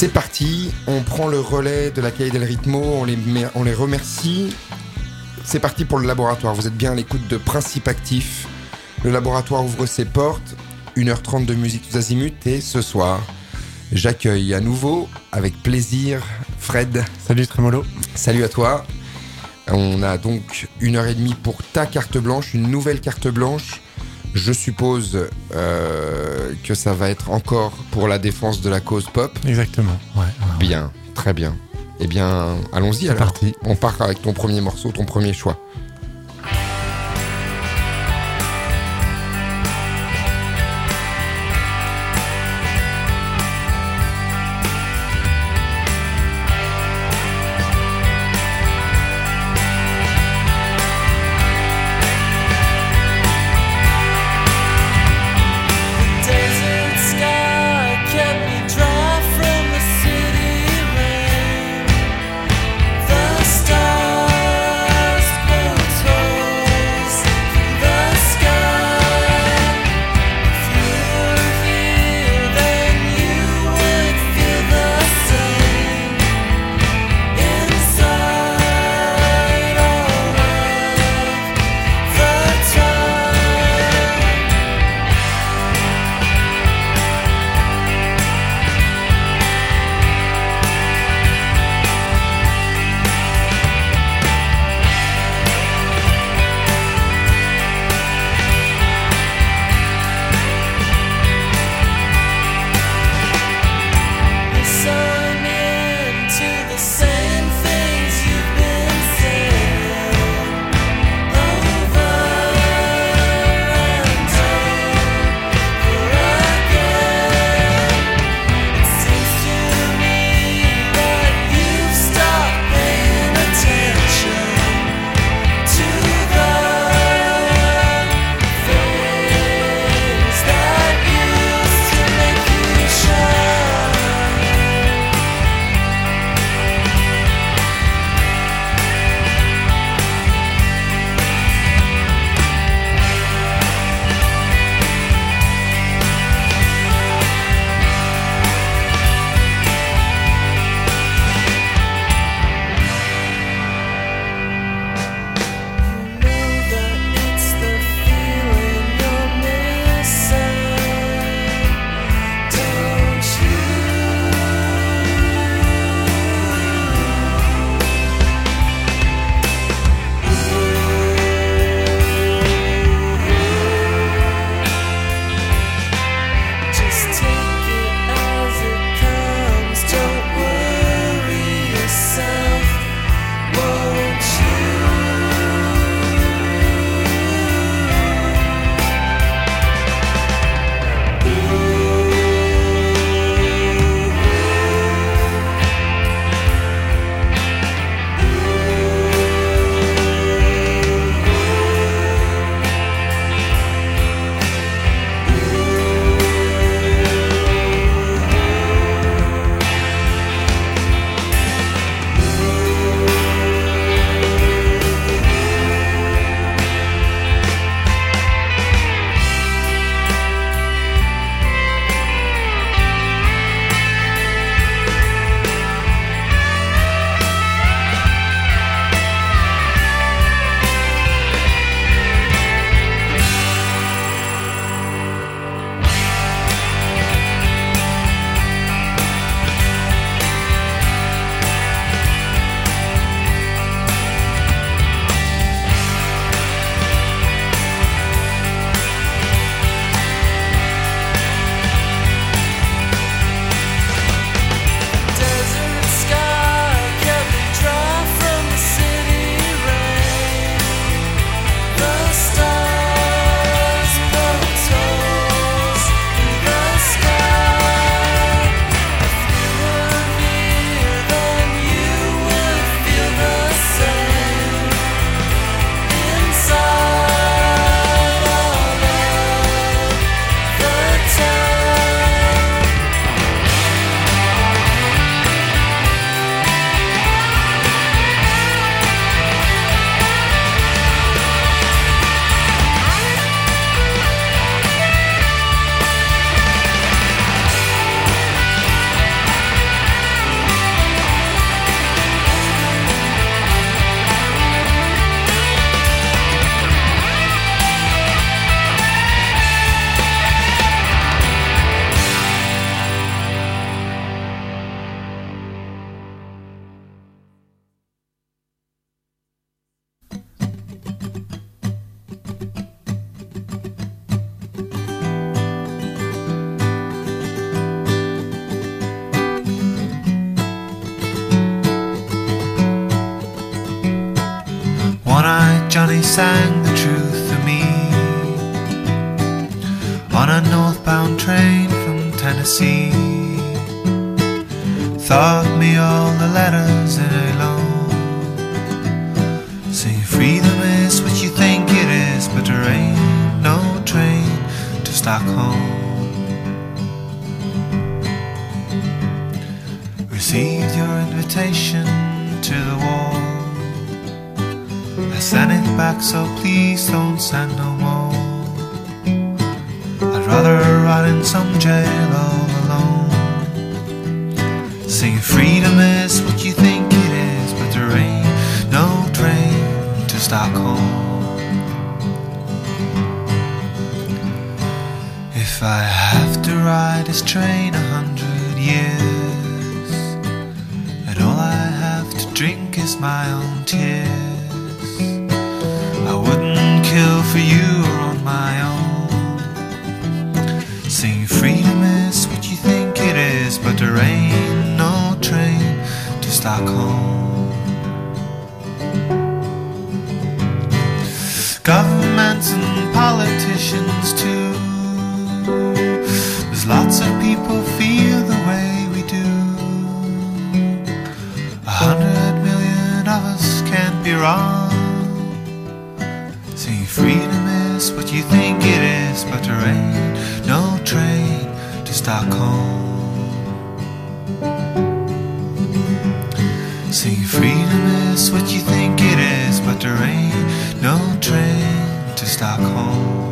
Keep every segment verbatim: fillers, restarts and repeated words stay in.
C'est parti, on prend le relais de la Calle del Ritmo, on les, met, on les remercie. C'est parti pour le laboratoire, vous êtes bien à l'écoute de Principe Actif. Le laboratoire ouvre ses portes, une heure trente de musique tous azimuts, et ce soir, j'accueille à nouveau, avec plaisir, Fred. Salut Trémolo. Salut à toi. On a donc une heure et demie pour ta carte blanche, une nouvelle carte blanche. Je suppose euh, que ça va être encore pour la défense de la cause pop. Exactement, ouais. ouais bien, ouais. Très bien. Eh bien, allons-y C'est alors. Parti. On part avec ton premier morceau, ton premier choix. Stars Johnny sang the truth to me on a northbound train from Tennessee. Taught me all the letters in a loan. Say freedom is what you think it is, but there ain't no train to Stockholm. Received your invitation to the wall. I sent it back, so please don't send no more. I'd rather rot in some jail all alone. Saying freedom is what you think it is, but there ain't no train to Stockholm. If I have to ride this train a hundred years, and all I have to drink is my own tears, I wouldn't kill for you or on my own. Saying freedom is what you think it is, but there ain't no train to Stockholm. Governments and politicians too. There's lots of people feel the way we do. A hundred million of us can't be wrong. Saying freedom is what you think it is, but there ain't no train to Stockholm. Saying freedom is what you think it is, but there ain't no train to Stockholm.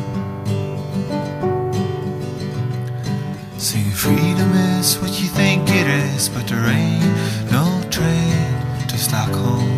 Saying freedom is what you think it is, but there ain't no train to Stockholm.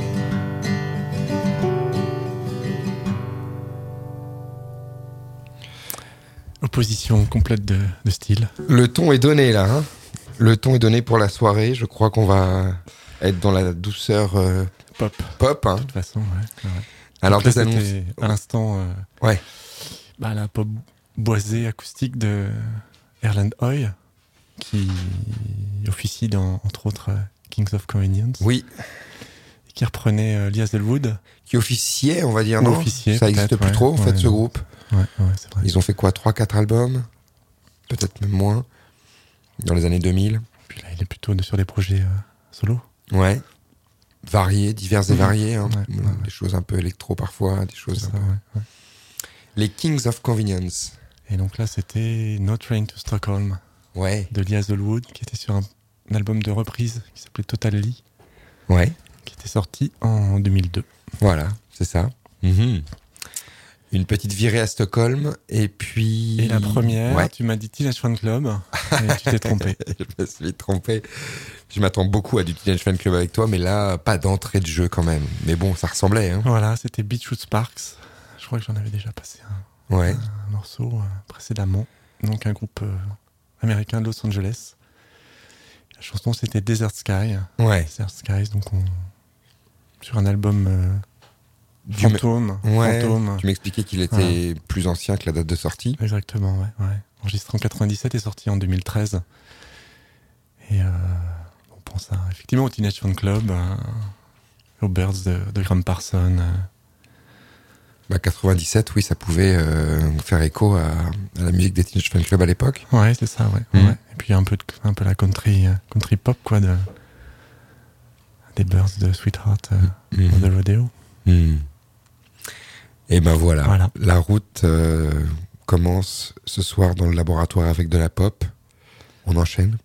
Opposition complète de, de style. Le ton est donné là, hein. Le ton est donné pour la soirée. Je crois qu'on va être dans la douceur euh, pop. Pop, hein. De toute façon, ouais. ouais. Alors, là, des annonces. C'était à l'instant, euh, ouais. Bah, la pop boisée acoustique de Erland Hoy, qui officie dans, entre autres, Kings of Convenience. Oui. Et qui reprenait euh, Lee Hazelwood. Qui officiait, on va dire, non officier, ça n'existe plus ouais, trop, en ouais, fait, ouais, ce groupe. Ouais, ouais, c'est vrai. Ils ont fait quoi, trois quatre albums, peut-être même moins, dans les années deux mille. Puis là, il est plutôt sur des projets euh, solo. Ouais. Variés, divers et mmh. variés. Hein. Ouais, des ouais, ouais. choses un peu électro parfois, des choses C'est un ça, peu... ouais, ouais. Les Kings of Convenience. Et donc là, c'était No Train to Stockholm. Ouais. De Lee Hazelwood, qui était sur un, un album de reprise qui s'appelait Total Lee. Ouais. Qui était sorti en deux mille deux. Voilà, c'est ça. Mmh. Une petite virée à Stockholm, et puis... Et la première, ouais. tu m'as dit Teenage Fan Club, et tu t'es trompé. Je me suis trompé. Je m'attends beaucoup à du Teenage Fan Club avec toi, mais là, pas d'entrée de jeu quand même. Mais bon, ça ressemblait. Hein. Voilà, c'était Beachwood Sparks. Je crois que j'en avais déjà passé un, ouais. un morceau euh, précédemment. Donc un groupe euh, américain de Los Angeles. La chanson, c'était Desert Sky. Ouais. Desert Skies, donc on... sur un album... Euh, Fantôme, ouais, Fantôme. Tu m'expliquais qu'il était voilà. plus ancien que la date de sortie. Exactement, ouais. ouais. Enregistré en quatre-vingt-dix-sept et sorti en deux mille treize. Et euh, on pense à, effectivement au Teenage Fan Club, euh, aux Birds de, de Graham Parsons. Euh. Bah quatre-vingt-dix-sept, oui, ça pouvait euh, faire écho à, à la musique des Teenage Fan Club à l'époque. Ouais, c'est ça, ouais. Mmh. ouais. Et puis un peu, de, un peu la country, country pop, quoi, de, des Birds de Sweetheart euh, mmh. de The Rodeo. Mmh. Et ben voilà, voilà. La route euh, commence ce soir dans le laboratoire avec de la pop. On enchaîne.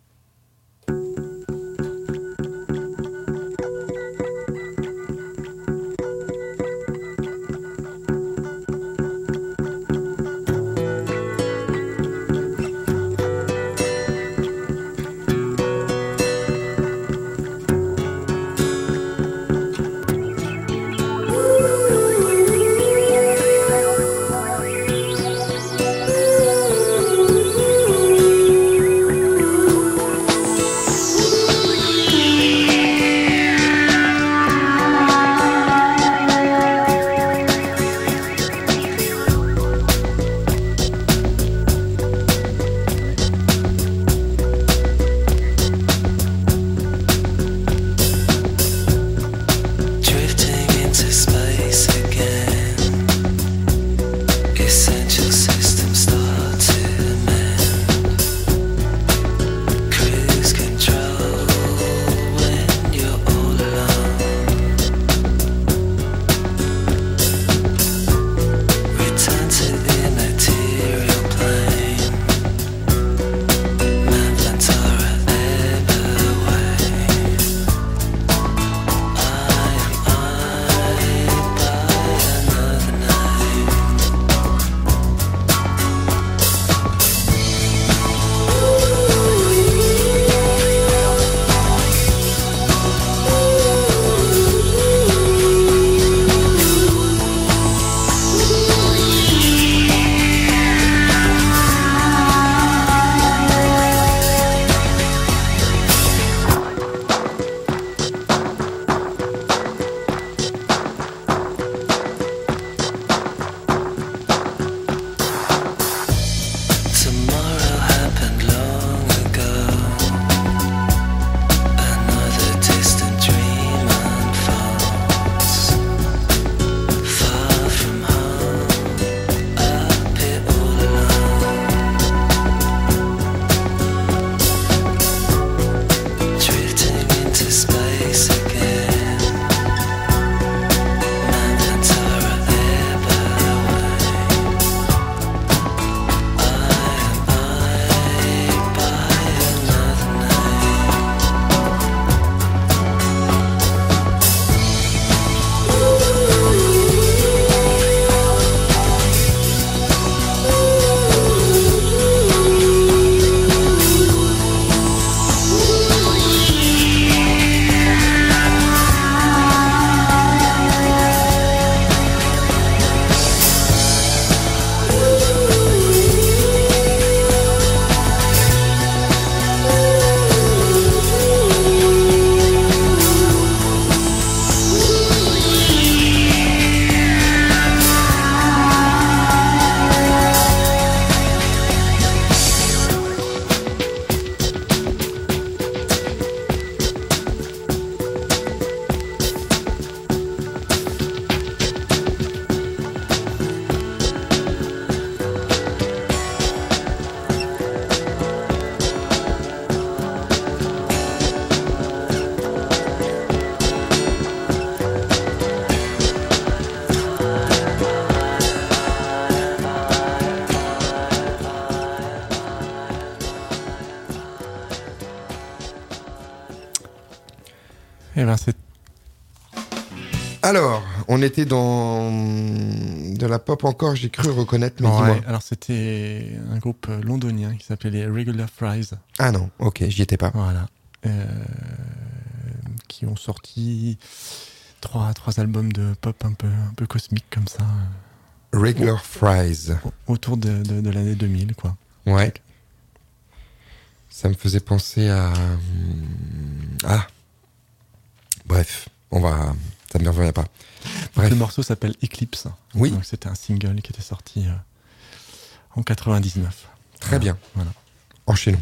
Eh ben, c'est Alors, on était dans de la pop encore, j'ai cru reconnaître, mais ouais, dis-moi. alors c'était un groupe londonien qui s'appelait les Regular Fries. Ah non, ok, j'y étais pas. Voilà. Euh, qui ont sorti trois, trois albums de pop un peu, un peu cosmique comme ça. Regular Fries. Autour de, de, de l'année deux mille, quoi. Ouais. Ça me faisait penser à... Ah. Bref, on va... Ça ne me revient pas. Bref. Le morceau s'appelle Eclipse. Oui. Donc c'était un single qui était sorti euh, en quatre-vingt-dix-neuf. Très voilà. bien. Voilà. Enchaînons.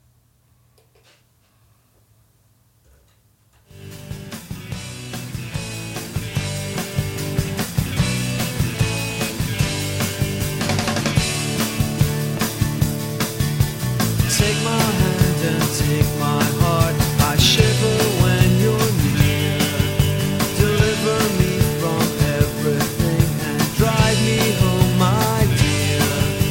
Take my hand and take my heart. I shiver when you're near. Deliver me from everything and drive me home, my dear.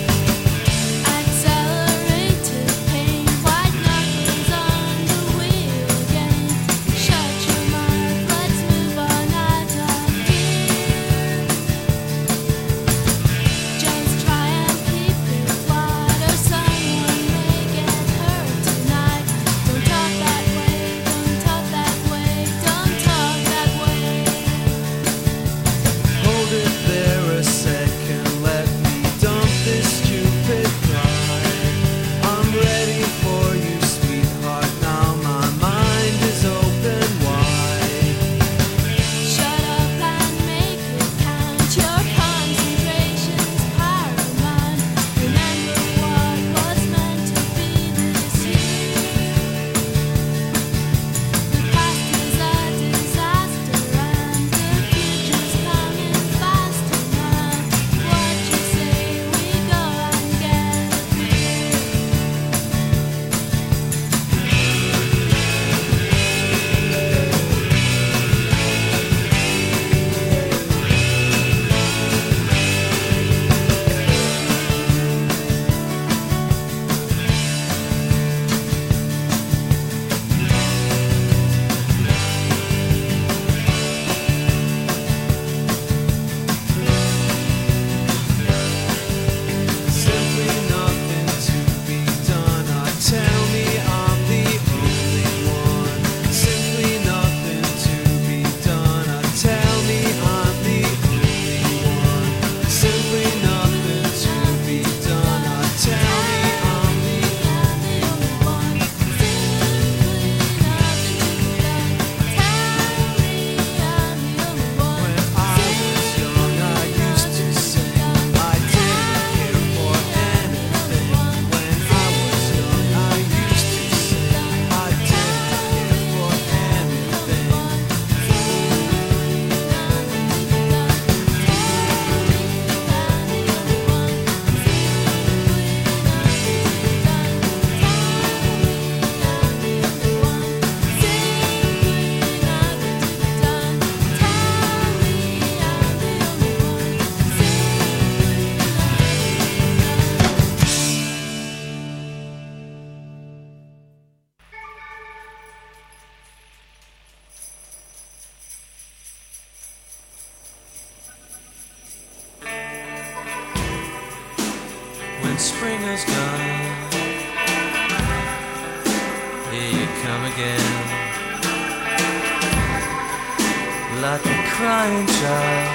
Accelerated pain, white knuckles on the wheel again. Shut your mouth, let's move on out of here. Just try and keep it quiet, or someone may get hurt tonight. Don't talk that way, don't talk that way, don't talk that way. Hold it there a second, let me dump this stupid pride. I'm ready for you, sweetheart, now my mind is open wide. Shut up and make it count. Your concentration's paramount. Remember what was meant to be this year. The past is a disaster and the future's coming faster now. What you say, we go and get a beer. Simply nothing to be done. I tell me I'm the only one. Simply nothing to be done. I tell me I'm the only one. Simply nothing to be done. I tell me I'm the only one. When I was young, I used to sing. I didn't care for anything. When I was young, I used to sing. I didn't care for anything. When spring is gone, here you come again, like a crying child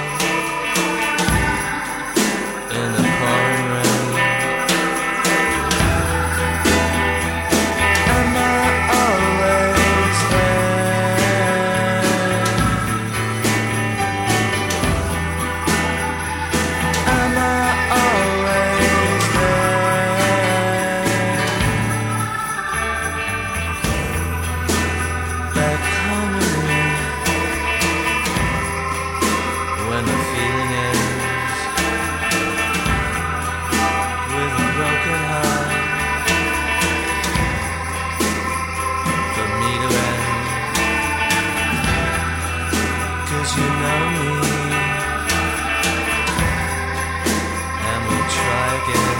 in the pouring rain. Am I always there? Am I always there? Back home with me, when the feeling ends, with a broken heart, for me to end. 'Cause you know me, and we'll try again.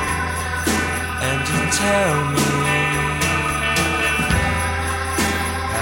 And you tell me,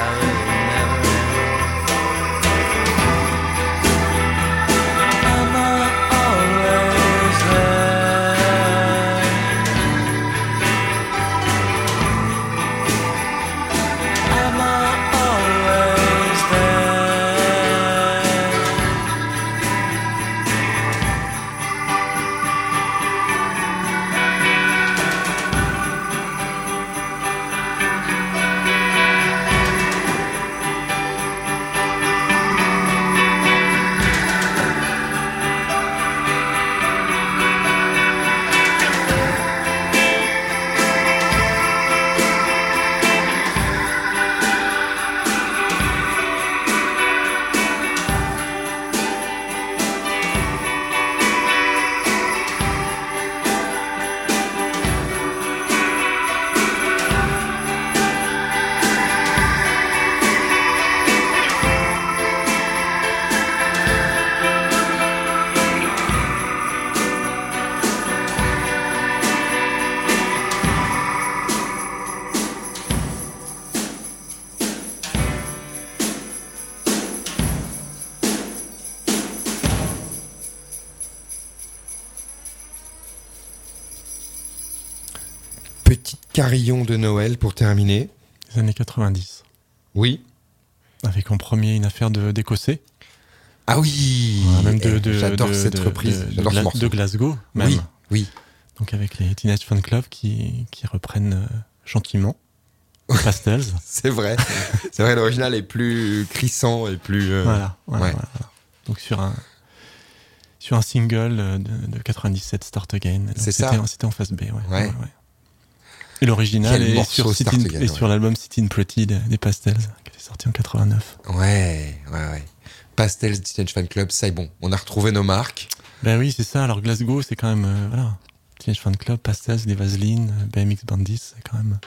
petit carillon de Noël pour terminer. Les années quatre-vingt-dix. Oui. Avec en premier une affaire de, d'Écossais. Ah oui. Ouais, même de, Eh, de, J'adore de- cette de- reprise. de- J'adore de, ce Gla- morceau. de Glasgow, même. Oui, oui. Donc avec les Teenage Fan Club qui, qui reprennent euh, gentiment Pastels. C'est vrai. C'est vrai, l'original est plus crissant et plus. euh, Voilà, voilà, ouais. voilà, voilà. Donc sur un sur un single euh, de, de quatre-vingt-dix-sept, Start Again. Donc C'est c'était, ça. C'était en face B, ouais. Ouais. ouais, ouais. Et l'original Quel est morceau, sur, Start Sitting- Again, est ouais. sur l'album Sitting Pretty des, des Pastels, qui est sorti en quatre-vingt-neuf. Ouais, ouais, ouais. Pastels, Teenage Fan Club, ça est bon. On a retrouvé nos marques. Ben oui, c'est ça. Alors Glasgow, c'est quand même euh, voilà. Teenage Fan Club, Pastels, les Vaseline, B M X Bandits, c'est quand même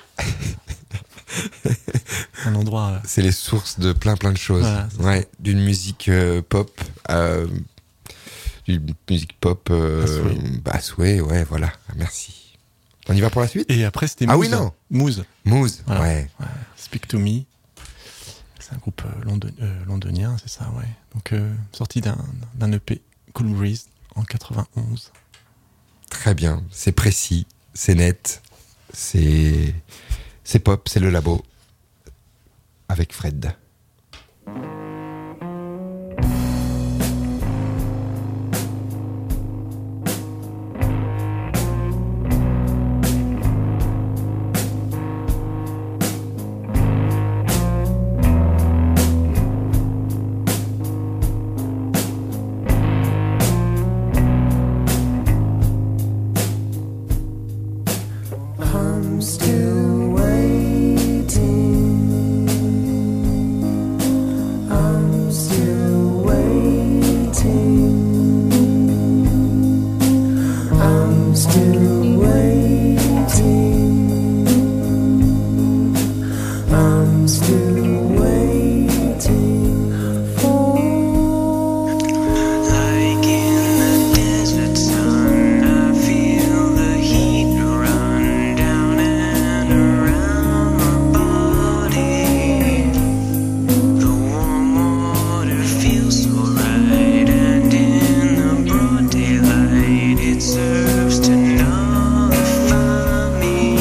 un endroit. euh, C'est les sources de plein plein de choses. Voilà, c'est ouais, d'une musique euh, pop, euh, d'une musique pop euh, À souhait. bah, à souhait, ouais, voilà. Merci. On y va pour la suite. Et après, c'était Ah Moose. oui, non. Moose. Moose, Voilà. ouais. Ouais, Speak to Me. C'est un groupe euh, london- euh, londonien, c'est ça, ouais. Donc, euh, sorti d'un, d'un E P, Cool Breeze, en quatre-vingt-onze. Très bien. C'est précis, c'est net, c'est c'est pop, c'est le labo avec Fred. I'm still waiting. I'm still waiting. I'm still waiting. I'm still waiting for. Like in the desert sun, I feel the heat run down and around my body. The warm water feels so right, and in the broad daylight, it serves to nullify me.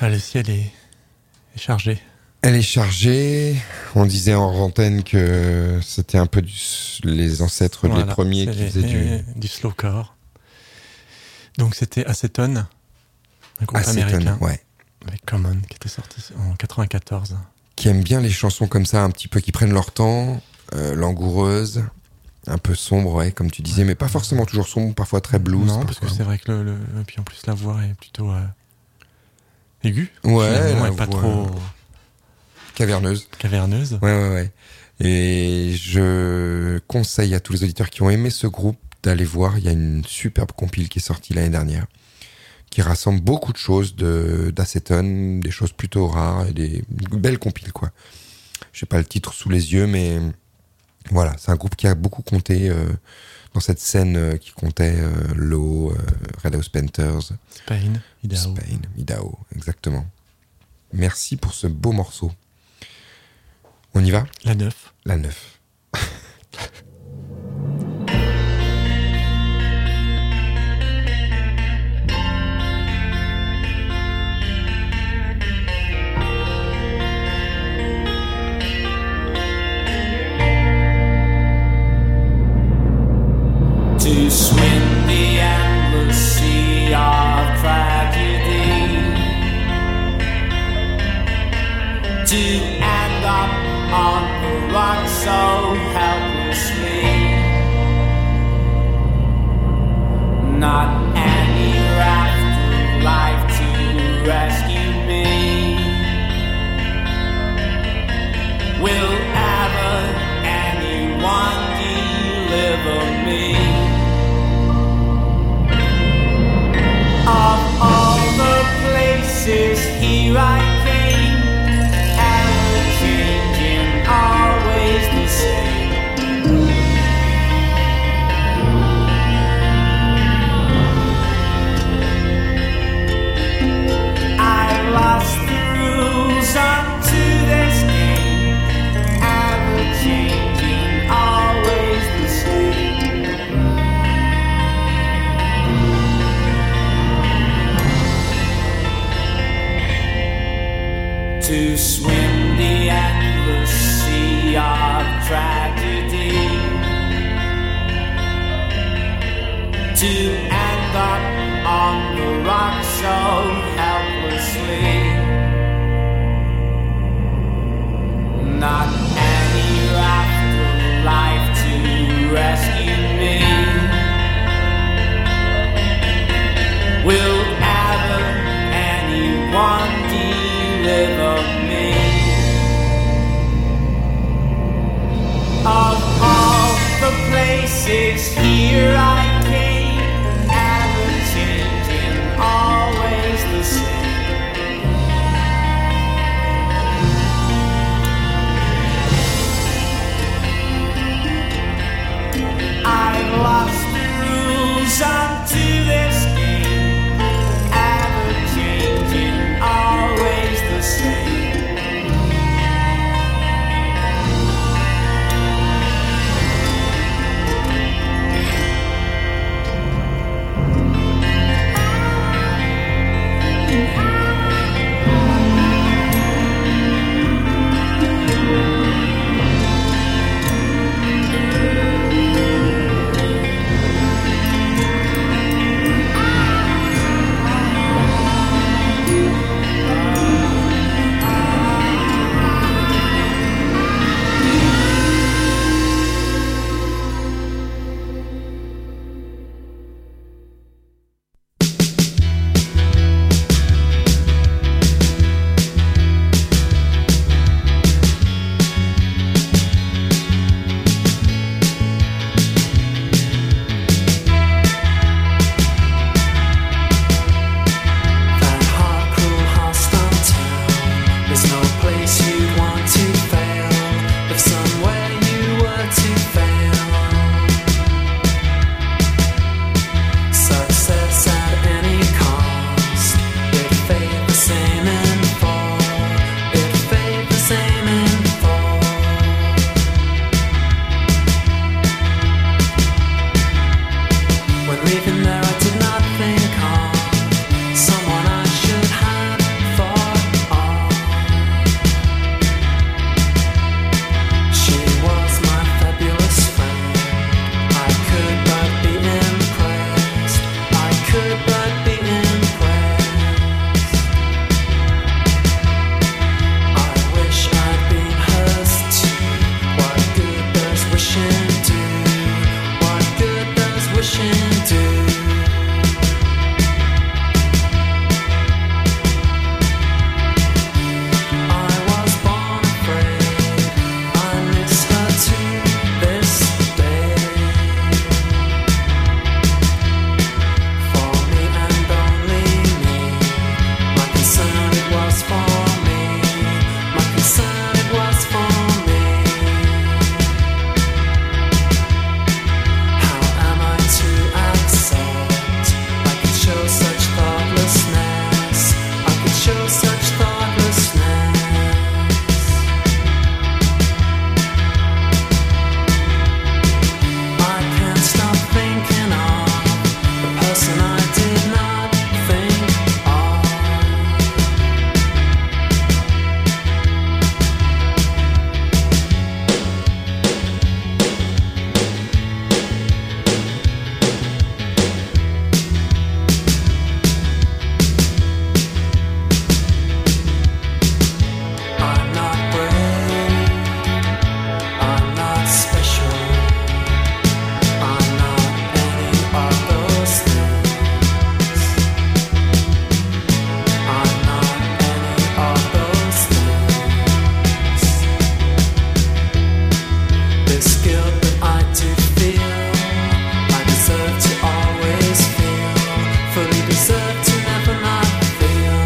Ah, le ciel est, est chargé. Elle est chargée. On disait en antenne que c'était un peu du, les ancêtres Voilà, des premiers c'est qui les- faisaient du les- du slowcore. Donc c'était Acetone, un groupe acétone, américain, ouais. avec Common, qui était sorti en quatre-vingt-quatorze. Qui aiment bien les chansons comme ça, un petit peu qui prennent leur temps, euh, langoureuses, un peu sombres, ouais, comme tu disais, mais pas forcément toujours sombres, parfois très blues. Non, parce parfois. que c'est vrai que le, le- et puis en plus la voix est plutôt euh, aiguë, Ouais, finalement, la et pas voix- trop Caverneuse. caverneuse. Ouais, ouais, ouais. Et je conseille à tous les auditeurs qui ont aimé ce groupe d'aller voir. Il y a une superbe compile qui est sortie l'année dernière, qui rassemble beaucoup de choses de d'acétone, des choses plutôt rares, et des belles compiles, quoi. Je sais pas le titre sous les yeux, mais voilà, c'est un groupe qui a beaucoup compté euh, dans cette scène euh, qui comptait euh, Low, euh, Red House Painters, Spain, Idaho. Spain, Idaho, exactement. Merci pour ce beau morceau. On y va ? La neuf. La neuf. To swim the endless sea of tragedy, to end up on the rock so helplessly. Not any raft of life to rescue me. Will ever anyone deliver me? Of all the places here I came, ever changing, always the same. I lost the rules unto this game, ever changing, always the same. To swim the endless sea of tragedy, to end up on the rock so helplessly. Not any raft of life to rescue me. Will ever anyone deliver me? Of all the places here I came, ever changing, always the same. I've lost the rules unto this game, ever changing, always the same. Leaving there, I did not think of someone I should have thought. do. I was born afraid. I miss her to this day. For me and only me, my concern it was for me. My concern it was for me. How am I to accept? I could show such thoughtlessness. I could show such thoughtlessness. I can't stop thinking of the person I did not think of. I'm not brave. I'm not special. I'm not any of those things. I'm not any of those things. This guilt that I do feel, I deserve to always feel. Fully deserve to never not feel.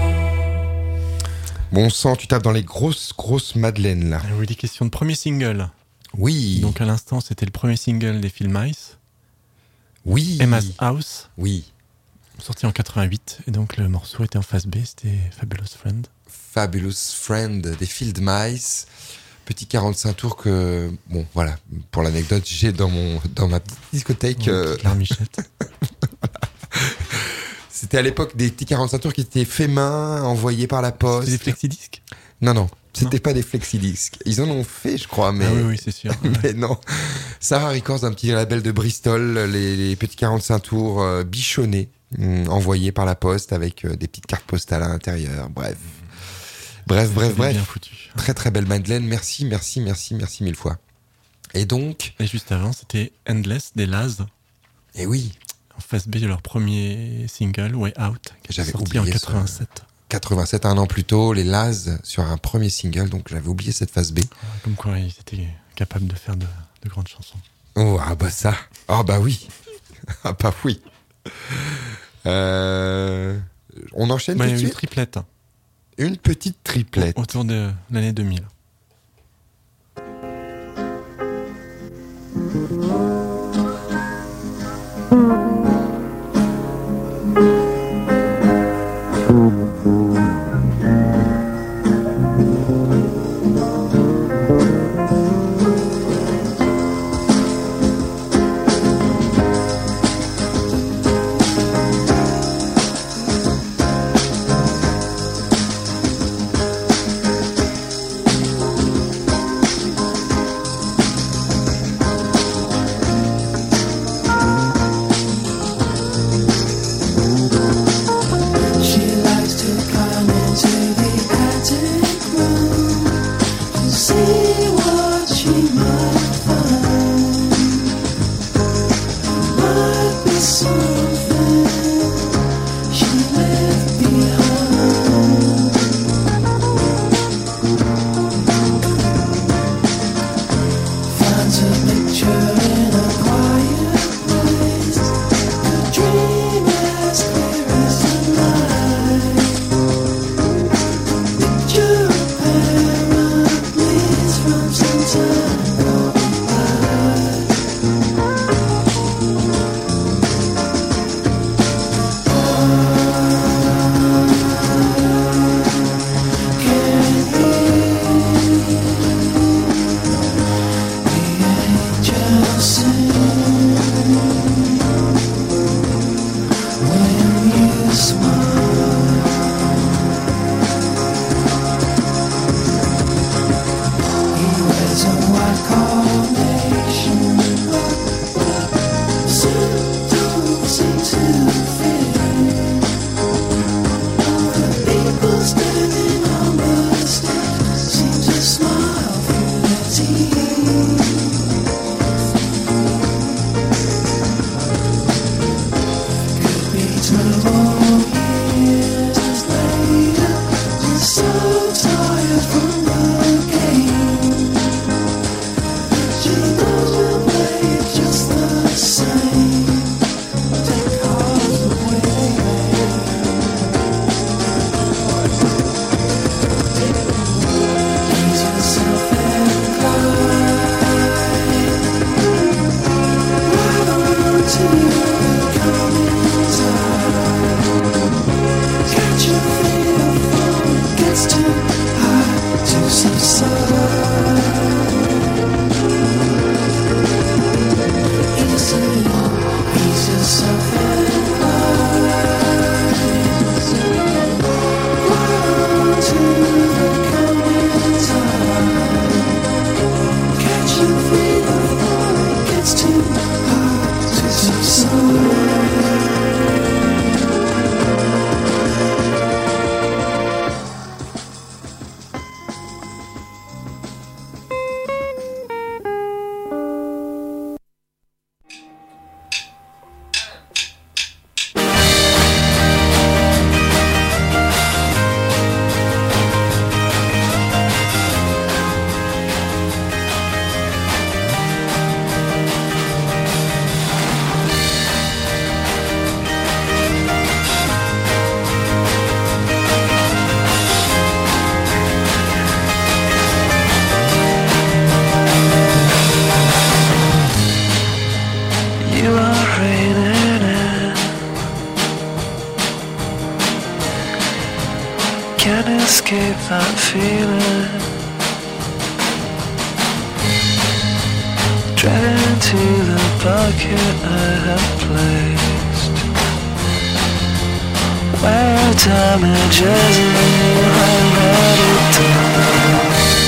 Bon sang, tu tapes dans les grosses, grosses madeleines, là. Ah oui, des questions de premier single. Oui. Donc à l'instant, c'était le premier single des Phil Mice, oui. Emma's House, Oui. sorti en quatre-vingt-huit. Et donc le morceau était en face B, c'était Fabulous Friend. Fabulous Friend des Field Mice. Petit quarante-cinq tours que, bon, voilà, pour l'anecdote, j'ai dans mon, dans ma petite discothèque. euh, La Michette. C'était à l'époque des petits quarante-cinq tours qui étaient faits main, envoyés par la poste. C'était des flexidisques. Non, non, c'était pas des flexidisques. Ils en ont fait, je crois, mais. Ah oui, oui, c'est sûr. Mais non. Sarah Records, un petit label de Bristol, les, les petits quarante-cinq tours euh, bichonnés, hum, envoyés par la poste avec euh, des petites cartes postales à l'intérieur. Bref. Bref, bref, C'était bref. bien foutu. Très très belle Madeleine. Merci, merci, merci, merci mille fois. Et donc, Et juste avant, c'était Endless des Laz, eh oui, en face B de leur premier single, Way Out, qui est J'avais sorti en oublié ce- quatre-vingt-sept. quatre-vingt-sept, un an plus tôt, les Laz sur un premier single, donc j'avais oublié cette phase B. Comme quoi, ils étaient capables de faire de, de grandes chansons. Oh, ah bah ça. Ah bah oui. Ah bah oui. Euh, on enchaîne Bah, tout il y de a eu une suite. triplette Une petite triplette. autour de l'année deux mille. She likes to come into the attic room to see what she might find. Might be something she left behind. Finds a picture in a quiet place. A dream as clear as the night. Picture a pair of leaves from some time gone by. can't escape that feeling. Dreading to the bucket I have placed, where damage is already done.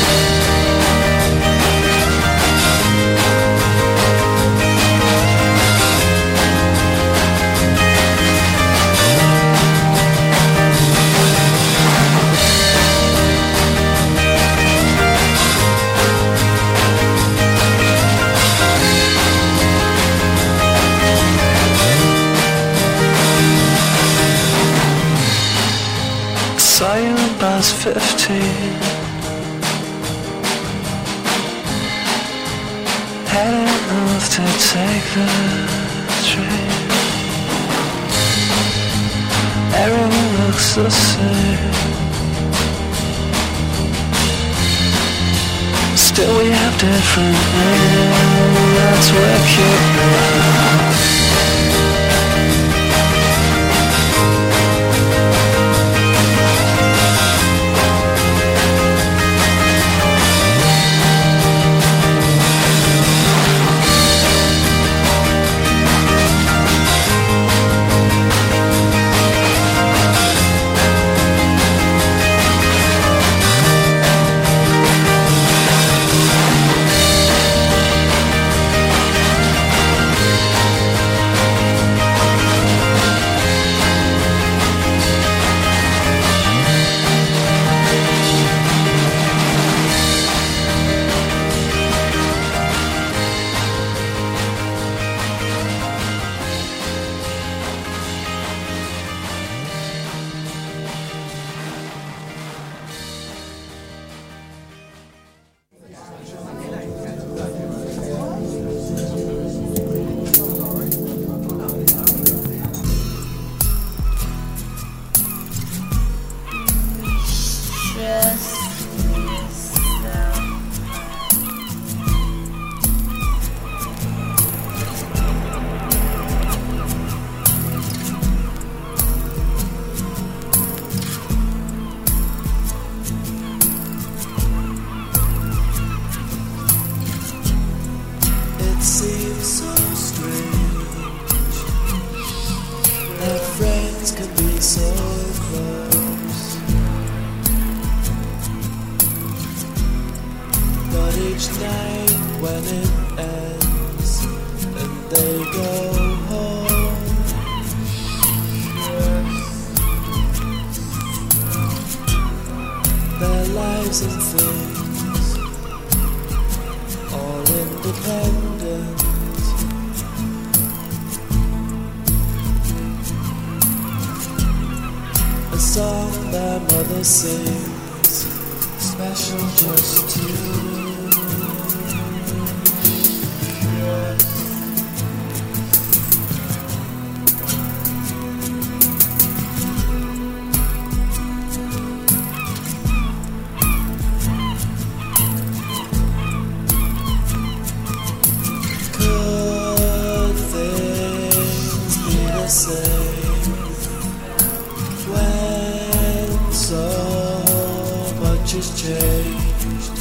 Saw you when I was fifteen, heading off to take the train. Everything looks the same, still we have different names. That's wicked. It seems so strange that friends can be so close, but each night when it ends and they go home, their lives and things all independent. A song their mother sings, special just to you. Could things be the same when so much has changed?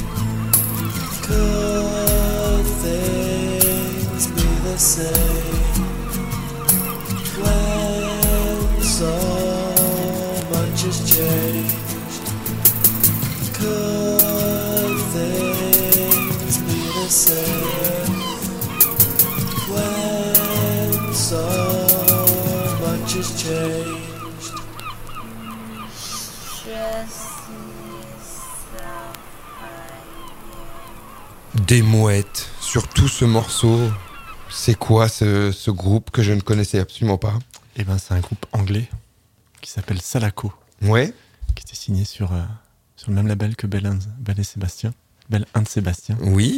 Could things be the same when so much has changed? Could things be the same when so much has changed? Des mouettes sur tout ce morceau. C'est quoi ce, ce groupe que je ne connaissais absolument pas? Eh ben, c'est un groupe anglais qui s'appelle Salako, Ouais. qui était signé sur, euh, sur le même label que Belle, Belle et Sébastien. Belle un de Sébastien. Oui.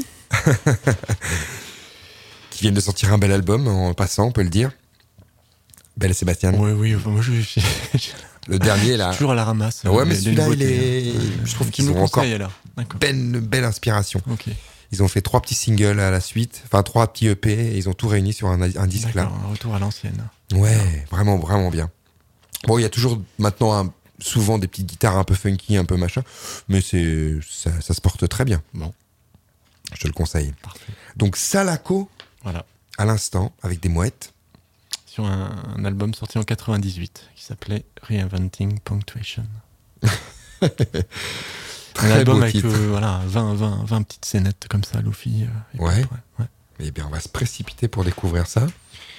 Qui viennent de sortir un bel album en passant, on peut le dire. Belle et Sébastien. Oui, oui, enfin, moi je, je, je- Le dernier là. toujours à la ramasse. Ouais, euh, mais les- les celui-là, il nouveautés, est. hein. Je trouve Tu qu'ils me le ont encore conseilles, alors. D'accord. belle, belle inspiration. Ok. Ils ont fait trois petits singles à la suite, enfin trois petits E P, et ils ont tout réuni sur un, un disque là. D'accord, un retour à l'ancienne. Ouais, vraiment, vraiment bien. Bon, il y a toujours maintenant un, souvent des petites guitares un peu funky, un peu machin, mais c'est ça, ça se porte très bien. Bon, Je te le conseille. parfait. Donc Salako, Voilà. à l'instant, avec des mouettes. Sur un, un album sorti en quatre-vingt-dix-huit qui s'appelait Reinventing Punctuation. Un Très album beau avec titre. euh, voilà, vingt, vingt, vingt petites scénettes comme ça, Lofi. euh, et Ouais. tout, ouais. Eh bien, on va se précipiter pour découvrir ça.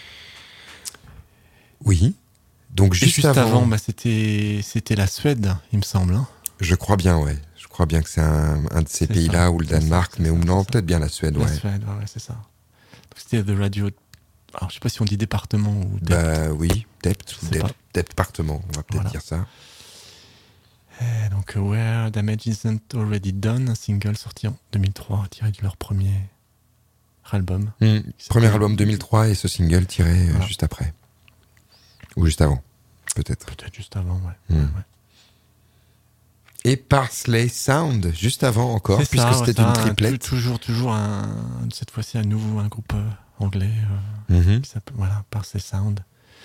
Oui. Donc Et juste, juste avant, avant, bah, c'était, c'était la Suède, il me semble. Hein. je crois bien, ouais. Je crois bien que c'est un, un de ces C'est pays-là, ça, ou le c'est ça, Danemark, c'est mais ça, ou c'est non, ça. peut-être bien la Suède, La ouais. Suède, ouais, ouais, c'est ça. Donc c'était The Radio. Alors je sais pas si on dit département ou dé- Bah oui, Dept ou Je sais Dept- pas. Departement, on va peut-être Voilà. dire ça. Et donc euh, Where Damage Isn't Already Done, un single sorti en deux mille trois, tiré de leur premier album. Hmm. s'appelle- Premier album deux mille trois et ce single tiré euh, Voilà. juste après. Ou juste avant, peut-être. Peut-être juste avant, ouais. Hmm. Ouais. Et Parsley Sound, juste avant encore, C'est puisque ça, c'était ouais, une ça, triplette. tou- Toujours, toujours un, cette fois-ci à nouveau un groupe euh, anglais euh, Mhm. qui s'appelle voilà, Parsley Sound.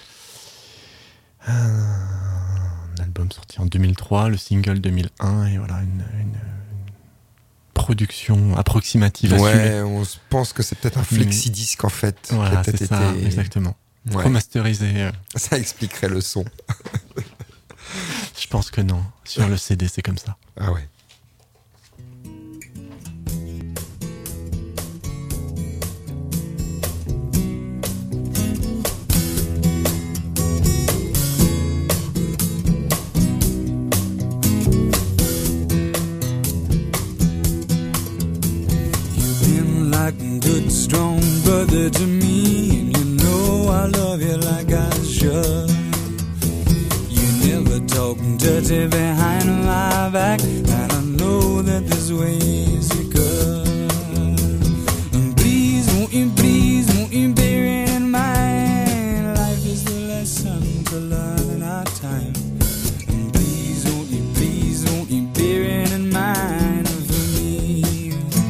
Un album sorti en deux mille trois, le single deux mille un, et voilà, une, une- une production approximative assumée. Ouais, on se pense que c'est peut-être un Mais- flexi-disque en fait. qui a Voilà, peut-être c'est ça, été- exactement. Ouais. Remasterisé, euh, Ça expliquerait le son. je pense que non. Sur le C D, c'est comme ça. Ah ouais. You've been like a good strong brother to me, and you know I love you like I should. You never talk dirty behind my back, and I know that there's ways you could. And please, won't you, please, won't you bear it in mind? Life is the lesson to learn in our time. And please, won't you, please, won't you bear it in mind for me?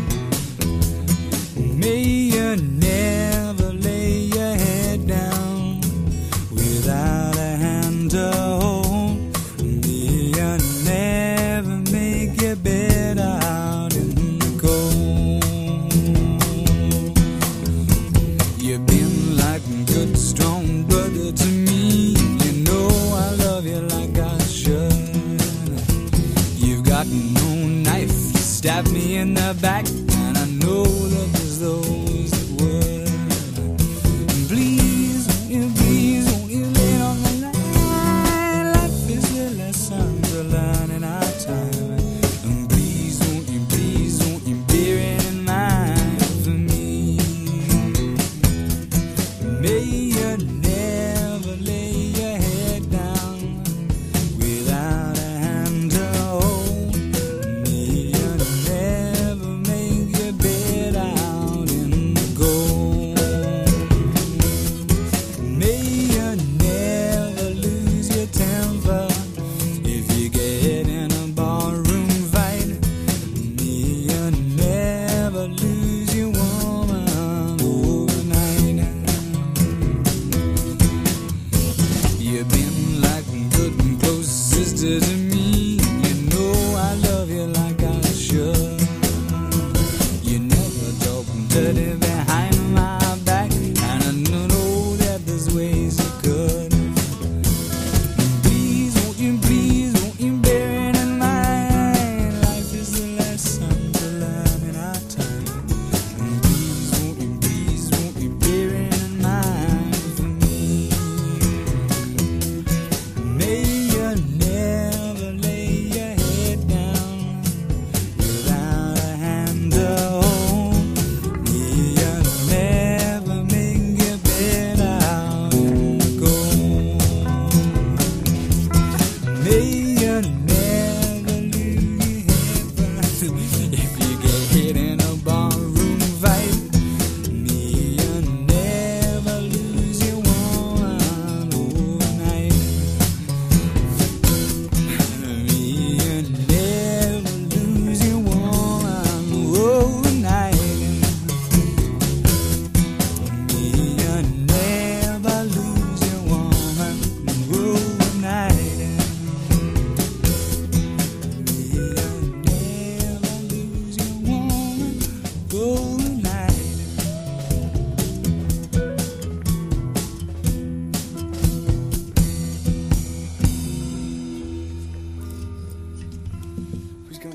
May you never lay your head down without a hand to hold. May you never make your bed out in the cold. You've been like a good strong brother to me. You know I love you like I should. You've got no knife to stab me in the back, and I know that there's those that would. Please, won't you, please, won't you lay it on the line? Life is the lesson to learn in our time. And please, won't you, please, won't you bear it in mind for me? May you never lay your head down without a hand to hold. May you never make your bed out in the gold. May you never lose your temper if you get in a barroom fight. May you never lose your woman overnight. You've been like a good and close sister to me. You know I love you like I should. You never talk dirty behind my back, and I know that there's ways you could. Please, won't you, please, won't you bear it in mind? Life is the lesson to learn in our time. And please, won't you, please, won't you bear it in mind for me? May you never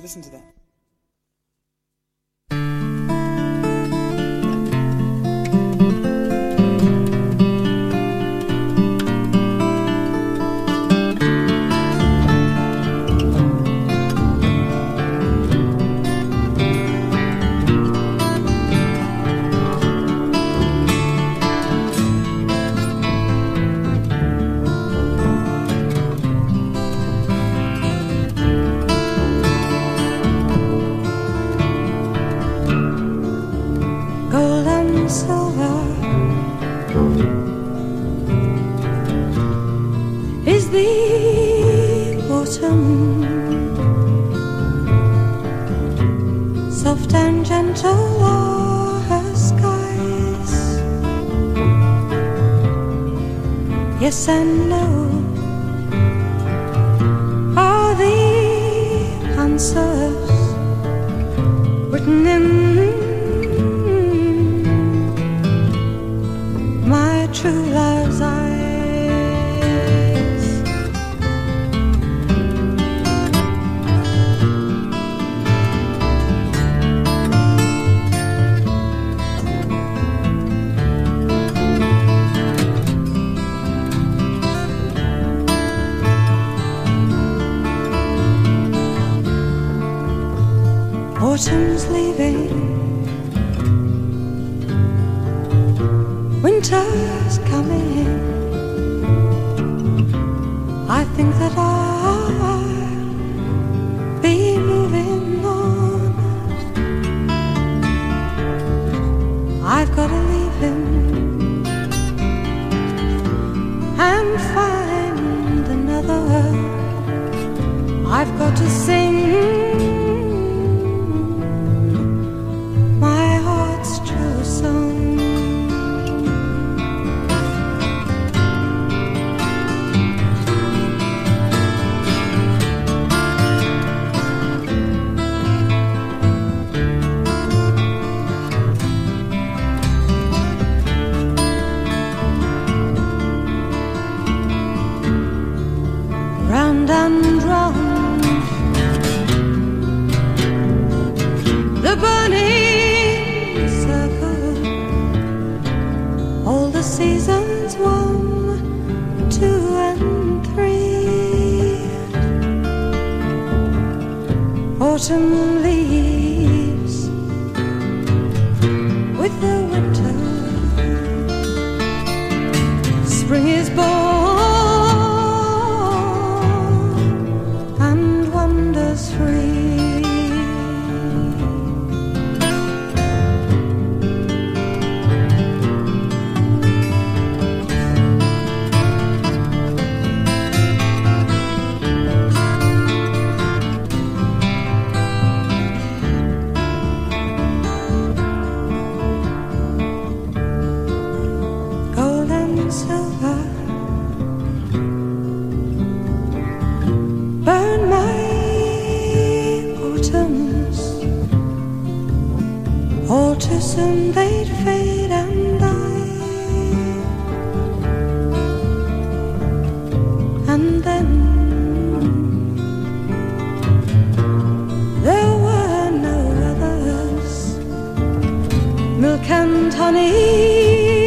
Listen to that. Gold and silver is the autumn, soft and gentle are her skies. Yes and no are the answers written in my true love's eyes. Autumn's leaving, winter's coming. I think that I'll be moving on. I've got to leave him and find another. I've got to sing my heart's true song. Round and round the burning circle, all the seasons, one, two, and three. Autumn leaves with the winter, spring is born and wanders free. Gold and silver burn my autumns. All too soon they'd fade and die. And then there were no others. Milk and honey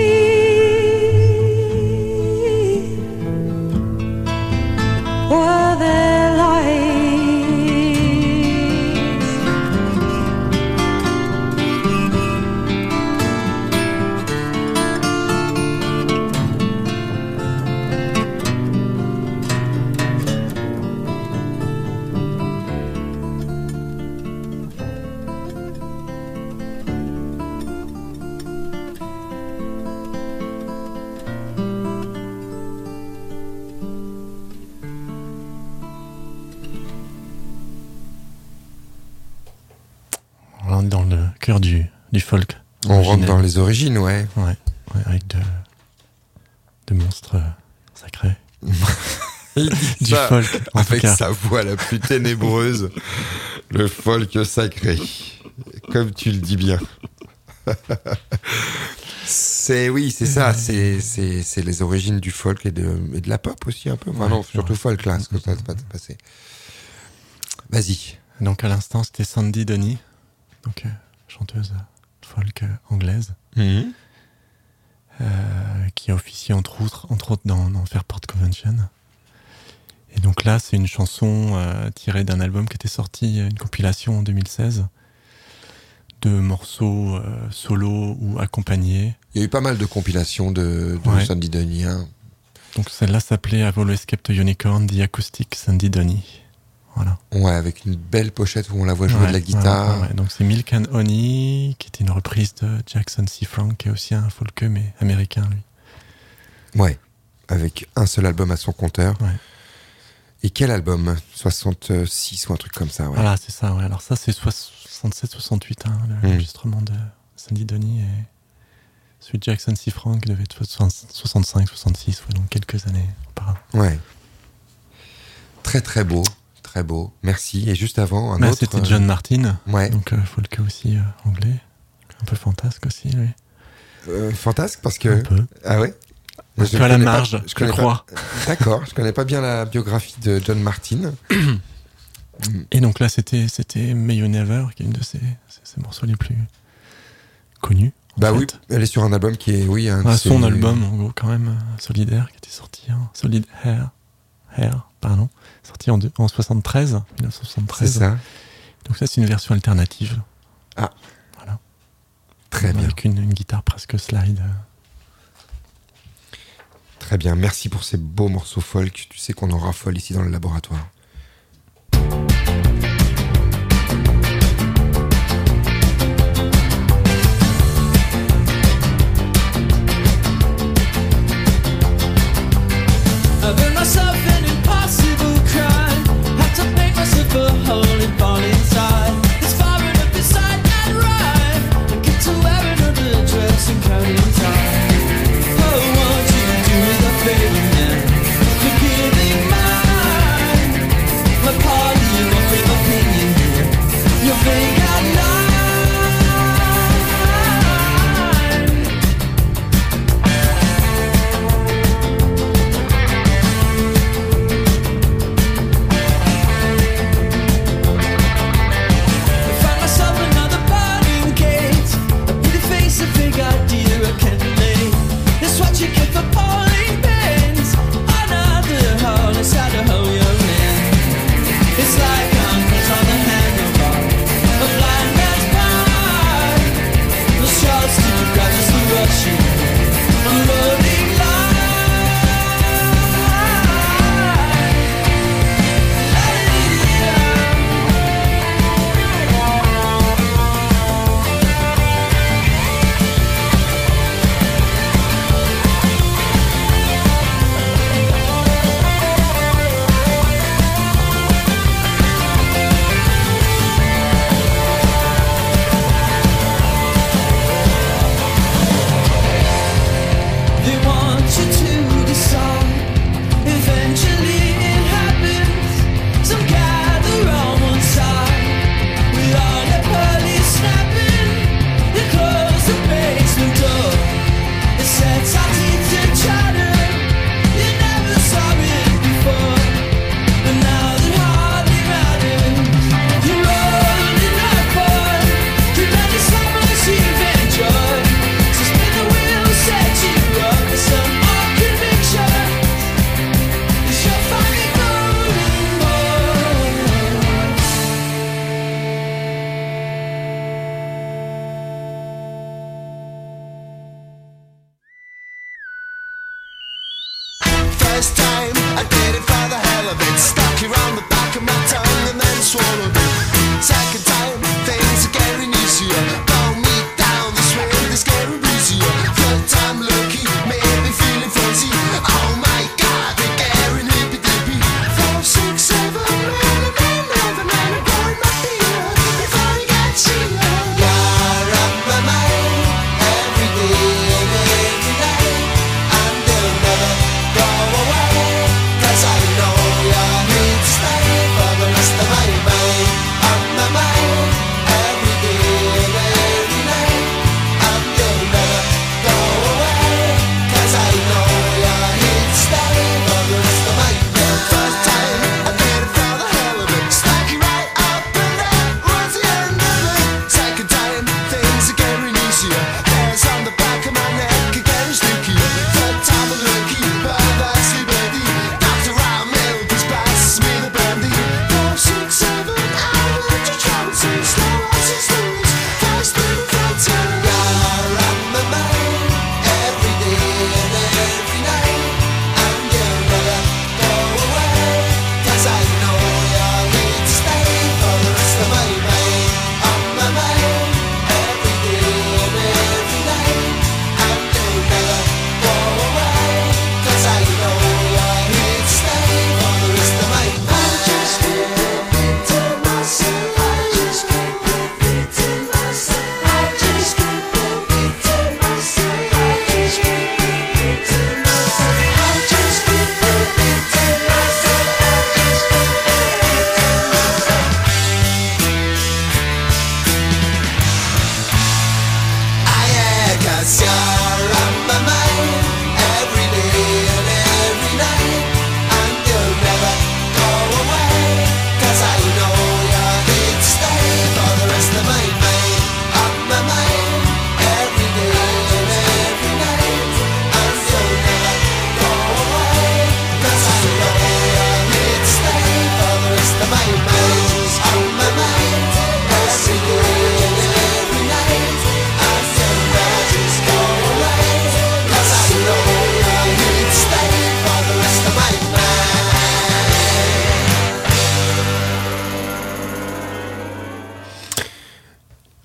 were their lives. On rentre dans le cœur du, du folk. On rentre originel. dans les origines, ouais. Ouais, ouais, avec de, de monstres euh, sacrés. Il dit Du ça folk, en tout avec cas. sa voix la plus ténébreuse. Le folk sacré. Comme tu le dis bien. C'est, oui, c'est ça. C'est, c'est, c'est les origines du folk et de, et de la pop aussi, un peu. Enfin, Ouais, non, c'est surtout vrai. folk, là, ce que ça va te passer. Vas-y. Donc à l'instant, c'était Sandy Denny, donc euh, chanteuse folk euh, anglaise, Mhm. euh, qui a officié entre autres, entre autres dans, dans Fairport Convention. Et donc là, c'est une chanson euh, tirée d'un album qui était sorti, une compilation en deux mille seize, de morceaux euh, solo ou accompagnés. Il y a eu pas mal de compilations de, de Ouais. Sandy Denny. Hein. Donc celle-là s'appelait I've Always Kept a Unicorn, The Acoustic Sandy Denny. Voilà. Ouais, avec une belle pochette où on la voit jouer Ouais, de la guitare. ouais, ouais. Donc c'est Milk and Honey, qui était une reprise de Jackson C. Frank, qui est aussi un folk mais américain, lui. Ouais, avec un seul album à son compteur. Ouais. Et quel album soixante-six ou un truc comme ça, ouais. Voilà, c'est ça, ouais. Alors ça, c'est soixante-sept soixante-huit, hein, Mm. l'enregistrement de Sandy Denny. Et celui de Jackson C. Frank devait être soixante-cinq soixante-six, ouais, donc quelques années auparavant. Ouais. Très très beau, très beau. Merci. Et juste avant, un Mais autre... c'était euh, John Martin, Ouais. donc euh, folk aussi euh, anglais. Un peu fantasque aussi, lui. Euh, fantasque parce Un que... peu. Ah ouais Un Je peu à la connais pas- marge, je je connais pas- crois. D'accord, je connais pas bien la biographie de John Martin. Et donc là, c'était c'était May You Never, qui est une de ses, ses, ses morceaux les plus connus. en Bah fait. oui, elle est sur un album qui est, oui, un de Ah, ses- son album, en gros, quand même, euh, Solidaire, qui était sorti en Solid Hair, Hair, pardon, sorti en, deux- en soixante-treize, C'est dix-neuf cent soixante-treize. ça. Donc ça, c'est une version alternative. Ah. Voilà. Très bien. Avec une, une guitare presque slide. euh. Très bien. Merci pour ces beaux morceaux folk. Tu sais qu'on en raffole ici dans le laboratoire. I've earned myself an impossible crime. Had to make myself a hole and fall inside. It's far enough beside that rhyme. I get to wear another dress and counting time. Oh, won't you do me the favor now? Forgiving mine. My party, you want an opinion here. You think I lie. I find myself another burning gate. A pretty face, a big idea I can relate. It's what you get for falling pins. Another hole inside a hole you're in. It's like I'm put on the handlebar. A blind man's pie. The shots to the ground is the rushing. Unloading line. They want you to decide. Eventually it happens. Some gather on one side. With all the police snapping. They close the basement door. It sets our teeth to chatter. You never saw it before. But now it hardly matters. You're rolling that boy. You let it slap on the you've enjoyed. So spin the wheel, set you up with some more conviction. You shall find it golden boy. First time I did it for the hell of it. Stuck it around the back of my tongue and then swallowed it. Second time, things are getting easier. Pull me down this way, this getting breezier. Third time lucky, maybe feeling fuzzy. Oh my god, they're getting hippy dippy. Four, six, seven, eight, nine, eleven, and I'm going my beer before you get cheated. You're on my mind every day and every night. And they'll never go away. 'Cause I know you're here to stay for the rest of my mind. On my mind.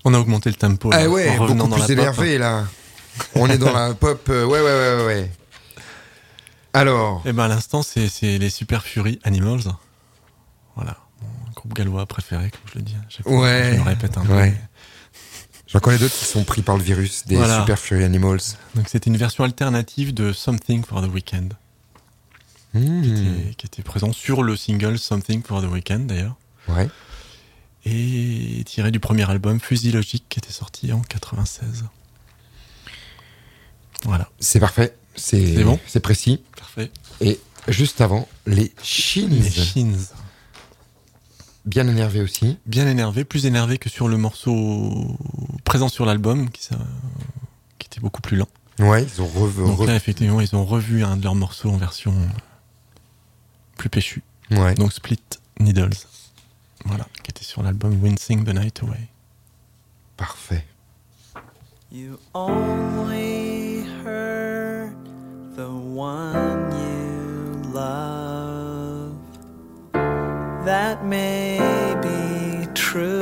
On a augmenté le tempo. Ah là, ouais, en revenant beaucoup dans plus la pop. énervé là. On est dans la pop. euh, ouais, ouais, ouais, ouais, ouais. Alors, Et ben à l'instant, c'est, c'est les Super Fury Animals. Voilà, mon groupe gallois préféré, comme je le dis. à chaque fois. Ouais. Je me répète un peu. Ouais. j'en connais d'autres qui sont pris par le virus, des Voilà. Super Fury Animals. Donc c'était une version alternative de Something for the Weekend, qui, Mmh. était, qui était présent sur le single Something for the Weekend d'ailleurs, Ouais. et tiré du premier album Fusil Logique qui était sorti en quatre-vingt-seize. Voilà, C'est parfait. C'est, C'est bon c'est précis. parfait. Et juste avant, les Shins. Les Shins. Bien énervés aussi. Bien énervé, plus énervé que sur le morceau présent sur l'album, qui, ça, qui était beaucoup plus lent. Ouais, ils ont revu. Donc là, effectivement, ils ont revu un de leurs morceaux en version plus péchue. Ouais. Donc Split Needles. Voilà, qui était sur l'album Wincing the Night Away. Parfait. You only hurt the one you love. That may be true,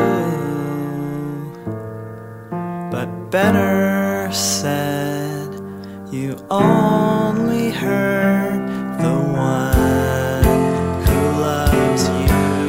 but better said, you only hurt the one who loves you.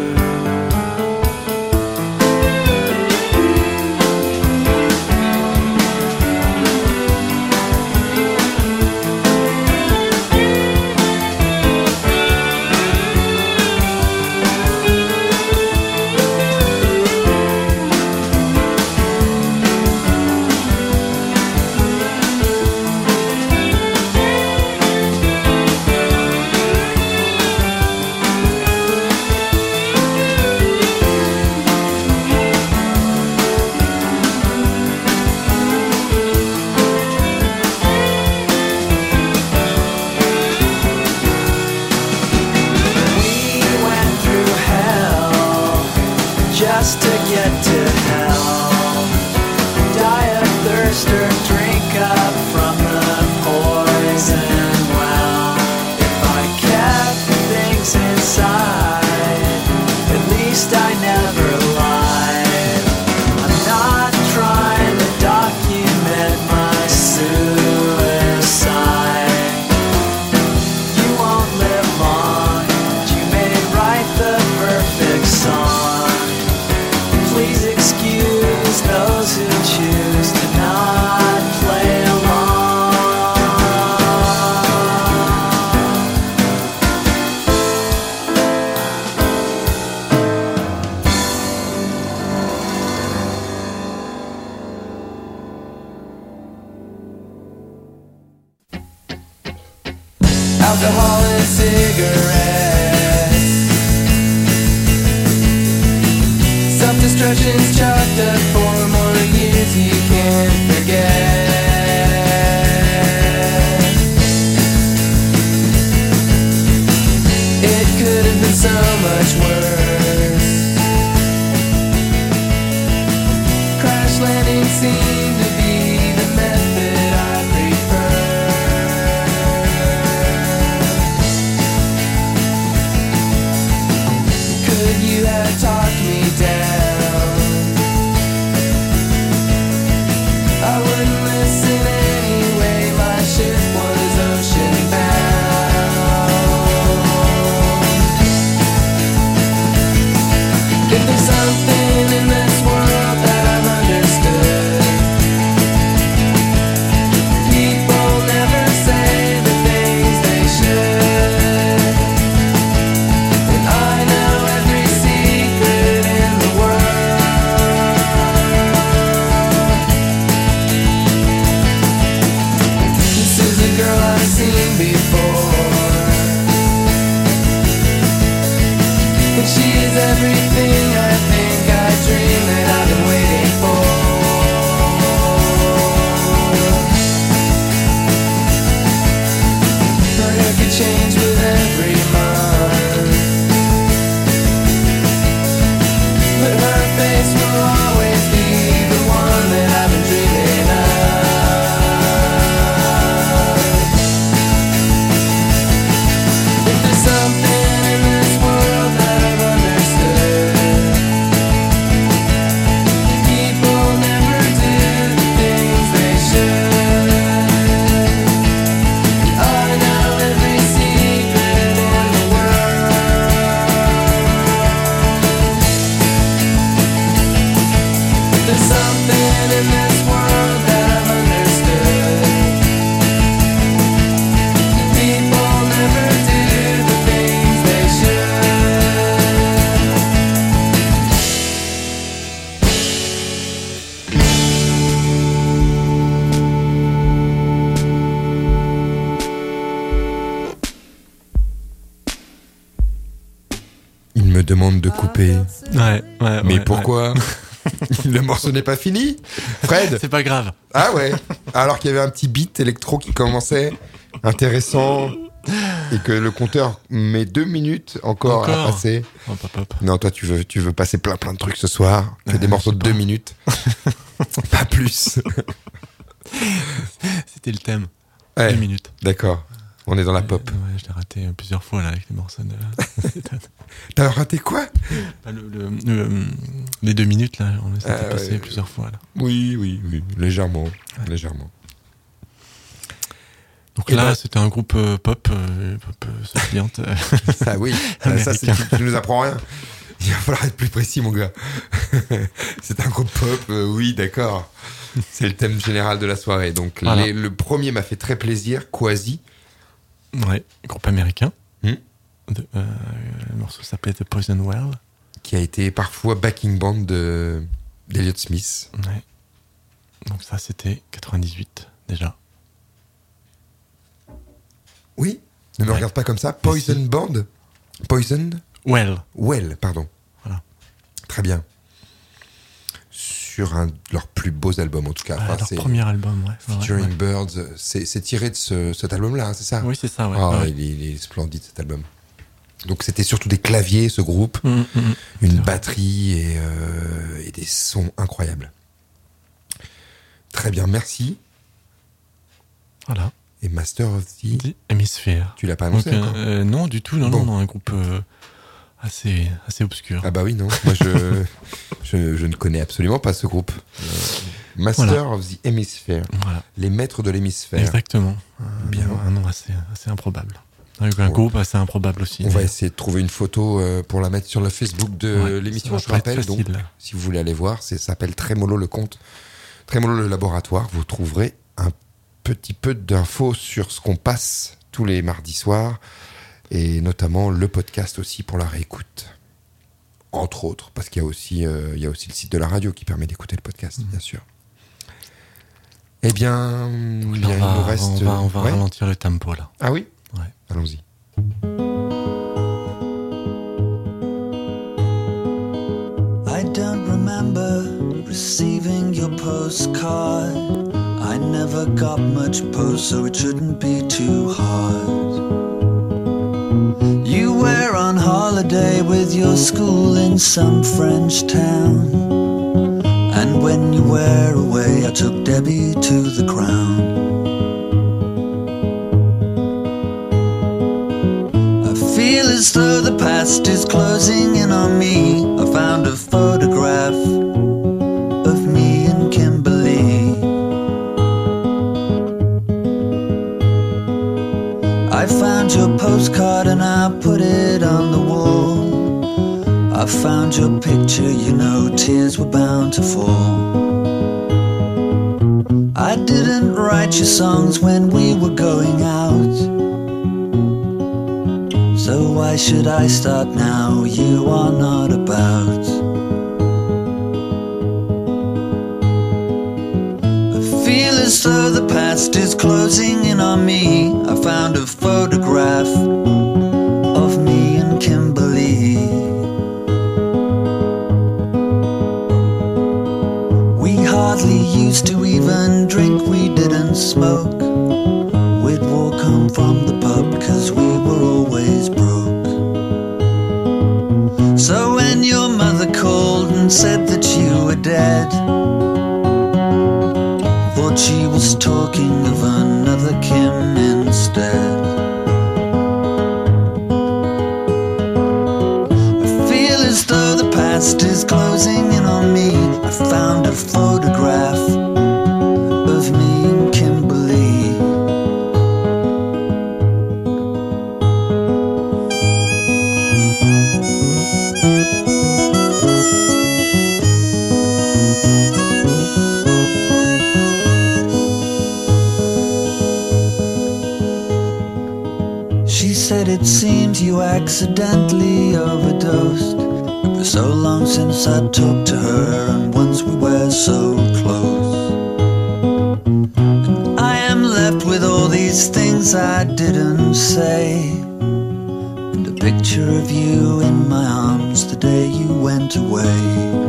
We went through hell just to get to hell. Die of thirst or drink up from the poison well. If I kept things inside, at least I never lied. I'm not trying to document my suicide. You won't live long, but you may write the perfect song. Please excuse those who choose to not play along. Alcohol and cigarettes, self-destruction's chalked up for more years you can't forget. It could have been so much worse. Crash landing seemed to be the method I prefer. Could you have talked me down? I wouldn't listen anyway. My ship was ocean bound. If there's something in this world that I've understood, people never say the things they should. And I know every secret in the world. This is a girl I've seen before, and she is everything I think I dream that I've been waiting for. Her hair could change with every month, but her face will always be the one that I've been dreaming of. If there's something in this world that I've understood, me demande de couper. Ouais, ouais. Mais ouais, pourquoi Le morceau n'est pas fini ouais. Fred C'est pas grave. Ah ouais. Alors qu'il y avait un petit beat électro qui commençait, intéressant, et que le compteur met deux minutes encore, Encore à passer. Hop, hop, hop. Non, toi, tu veux, tu veux passer plein plein de trucs ce soir. Fais des Euh, morceaux je de sais deux pas. minutes. Pas plus. C'était le thème. Ouais, Deux minutes. d'accord. On est dans la pop. Ouais, je l'ai raté euh, plusieurs fois là avec les morceaux de. T'as raté quoi Bah, le, le- le- les deux minutes là, on les a Ah, passé ouais. plusieurs fois là. Oui, oui, oui. Légèrement. Légèrement. Donc Et là, bah- c'était un groupe euh, pop, euh, pop euh, souriante. euh, Ça, oui. Ah, ça, c'est, tu, tu nous apprends rien. Il va falloir être plus précis, mon gars. C'est un groupe pop, euh, oui, d'accord. C'est le thème général de la soirée. Donc, Voilà. les- le premier m'a fait très plaisir, Quasi. ouais, groupe américain. Hmm. De- euh, le morceau s'appelait The Poison Well. Qui a été parfois backing band de, d'Elliott Smith. Ouais. Donc ça, c'était quatre-vingt-dix-huit déjà. Oui. Ne me Ouais. regarde pas comme ça. Poison Si. Band. Poison Well. Well, pardon. Voilà. Très bien. Sur un de leurs plus beaux albums, en tout cas. Ouais, Enfin, leur c'est premier album, ouais. Ouais, Featuring ouais. Birds. C'est, c'est tiré de ce, cet album-là, hein, c'est ça? Oui, c'est ça, ouais. Ah, ouais. il, est, il est splendide, cet album. Donc, c'était surtout des claviers, ce groupe. Mm, mm, mm. Une C'est vrai. batterie et, euh, et des sons incroyables. Très bien, merci. Voilà. Et Master of the... The Hemisphere. Tu l'as pas Donc, annoncé encore? euh, non, du tout, non, Bon. non, non, un groupe euh, assez, assez obscur. Ah bah oui, non. Moi, je, je, je ne connais absolument pas ce groupe. Euh, Master Voilà. of the Hemisphere. Voilà, Les maîtres de l'hémisphère. exactement. Bien. Un, un nom assez, assez improbable. Un, un groupe assez improbable aussi. On va mais- essayer de trouver une photo euh, pour la mettre sur le Facebook de Ouais, l'émission, ça va je pas être rappelle. Donc, facile. si vous voulez aller voir, c'est, ça s'appelle Trémolo le Compte. Trémolo le Laboratoire. Vous trouverez un petit peu d'infos sur ce qu'on passe tous les mardis soirs. Et notamment le podcast aussi pour la réécoute. Entre autres, parce qu'il y a aussi, euh, il y a aussi le site de la radio qui permet d'écouter le podcast, bien sûr. Eh bien, Donc bien, là, il on va, nous reste... on va, on va Ouais. ralentir le tempo là. Ah oui. Ouais. Allons-y. I don't remember receiving your postcard. I never got much post, so it shouldn't be too hard. You were on holiday with your school in some French town. And when you were away, I took Debbie to the Crown. I feel as though the past is closing in on me. I found a photograph of me and Kimberly. I found your postcard and I put it on the wall. I found your picture, you know, tears were bound to fall. I didn't write your songs when we were going out. So why should I start now? You are not about. I feel as though the past is closing in on me. I found a photograph of me and Kimberly. We hardly used to even drink, we didn't smoke. We'd walk home from the pub cause we were always broke. So when your mother called and said that you were dead, thought she was talking of another Kim instead. I feel as though the past is closing in on me. I found a photograph of me and Kimberly. She said it seems you accidentally overdosed. It was so long since I talked to her, and once we were so close. And I am left with all these things I didn't say, and a picture of you in my arms the day you went away.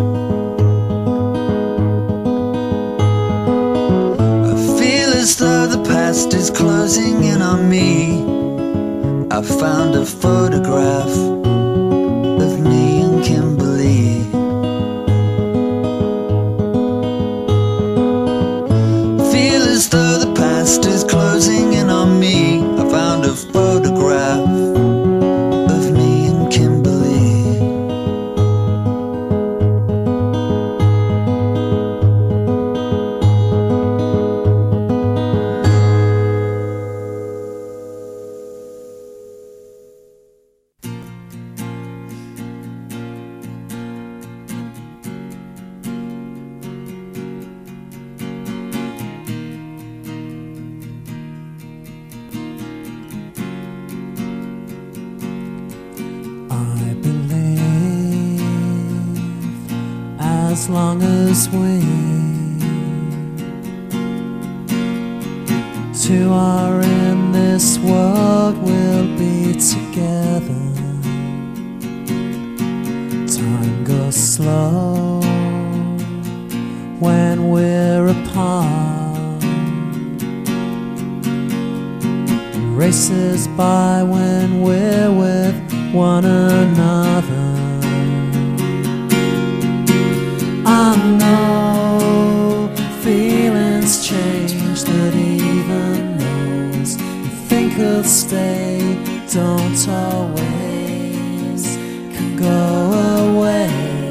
I feel as though the past is closing in on me. I found a photograph of me and Kimberly. Feel as though the past is closing in on me. I found a photograph of me and Kimberly. I believe as long as we two are in this world, we'll be together. Time goes slow when we're apart. Races by when we're with one another. I know feelings change, that even those you think will stay don't always can go away.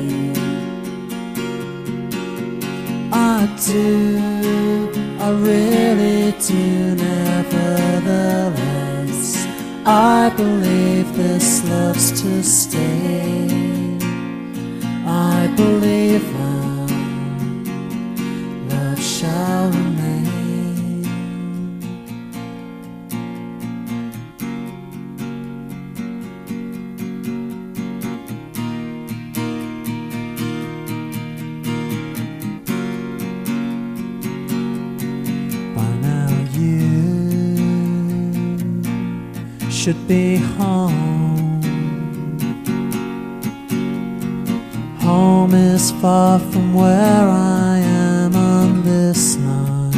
I do, I really do, nevertheless I believe this love's to stay. I believe that love shall remain. By now you should be home. Home is far from where I am on this night.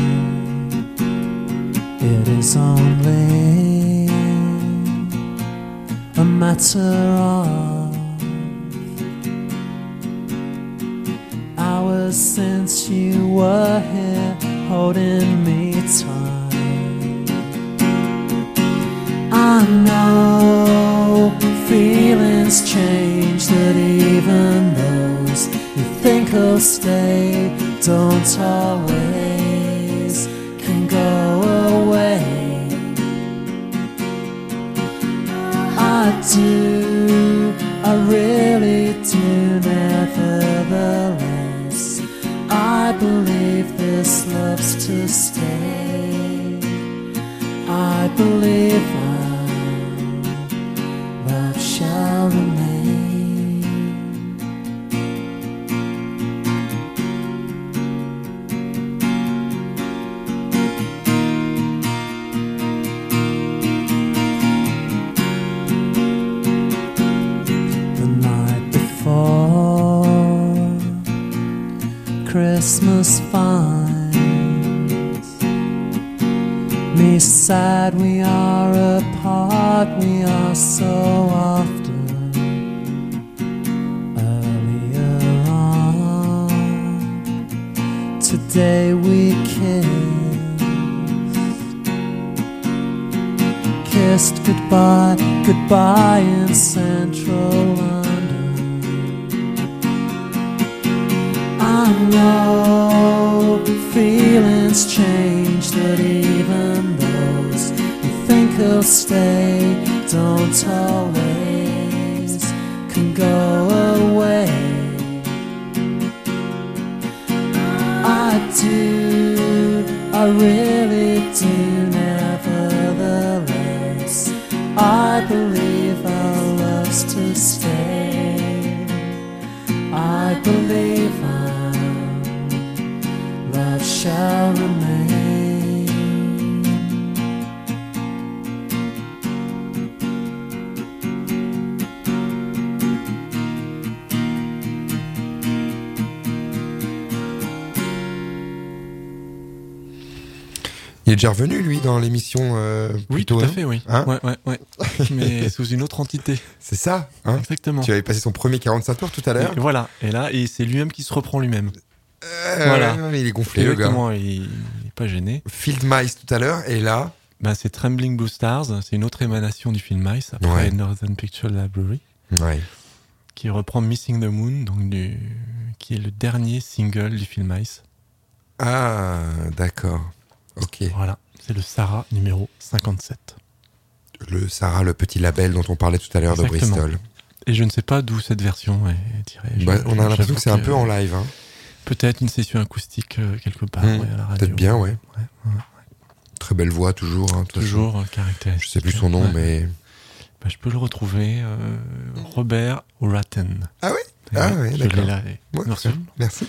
It is only a matter of hours since you were here holding me tight. I know feelings change, that even those you think will stay don't always can go away. I do, I really do, nevertheless I believe this love's to stay. I believe that love shall remain. The night before Christmas finds me sad, we are apart, we are so often. Earlier on today we kissed, kissed goodbye, goodbye in central London. I know feelings change, that even those you think will stay don't always can go away. I do, I really do, nevertheless I believe our love's to stay. I believe our love shall remain. Il est déjà revenu, lui, dans l'émission euh, Oui, plutôt, tout à non fait, oui. Hein ouais, ouais, ouais. Mais sous une autre entité. C'est ça, hein Exactement. Tu avais passé son premier quarante-cinq tours tout à l'heure. Et voilà. Et là, et c'est lui-même qui se reprend lui-même. Euh, Voilà. ouais, il est gonflé, le gars. Exactement. Il, il est pas gêné. Field Mice tout à l'heure, et là, Ben, c'est Trembling Blue Stars. C'est une autre émanation du film Mice après Ouais. Northern Picture Library, ouais. qui reprend Missing the Moon, donc du, qui est le dernier single du film Mice. Ah, d'accord. Ok. Voilà. C'est le Sarah numéro cinquante-sept. Le Sarah, le petit label dont on parlait tout à l'heure de Exactement. Bristol. Et je ne sais pas d'où cette version est tirée. Je- Bah, on a j'avoue l'impression que c'est un peu en live. Hein. Peut-être une session acoustique euh, quelque part, Mmh, ouais, à la radio. peut-être bien, ouais. Ouais, ouais. Très belle voix, toujours. Hein, de toute façon. Toujours euh, caractéristique. Je sais plus son nom, Ouais. mais. Bah, je peux le retrouver. euh, Robert Wratten. Ah oui Et Ah ouais, ouais, je d'accord. l'ai là. et- Ouais, Merci. Merci.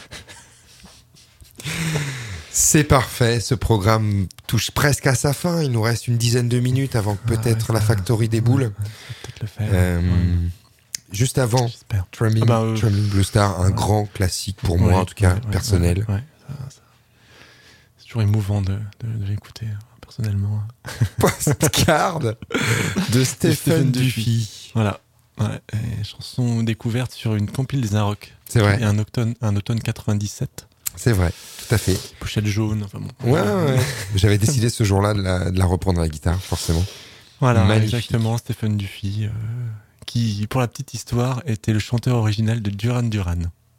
C'est parfait, ce programme touche presque à sa fin. Il nous reste une dizaine de minutes avant que Ah peut-être ouais, la ça- Factory déboule. Ouais, ouais, peut-être le faire. Euh, Ouais, Juste avant, J'espère. Trembling, Ah bah, euh, Trembling Blue Star, un ouais. grand classique pour Ouais, moi, en tout cas, ouais, ouais, personnel. ouais, ouais, ça- ça- C'est toujours émouvant de, de, de l'écouter, hein, personnellement. Postcard de Stephen Stephen Duffy. Voilà. Ouais, et chanson découverte sur une compile des Inrocks. C'est vrai, Et un automne, un automne quatre-vingt-dix-sept. c'est vrai, tout à fait. Pochette jaune, enfin bon. Ouais, ouais, ouais. J'avais décidé ce jour-là de la, de la reprendre à la guitare, forcément. Voilà, Magnifique. exactement, Stephen Duffy, euh, qui, pour la petite histoire, était le chanteur original de Duran Duran.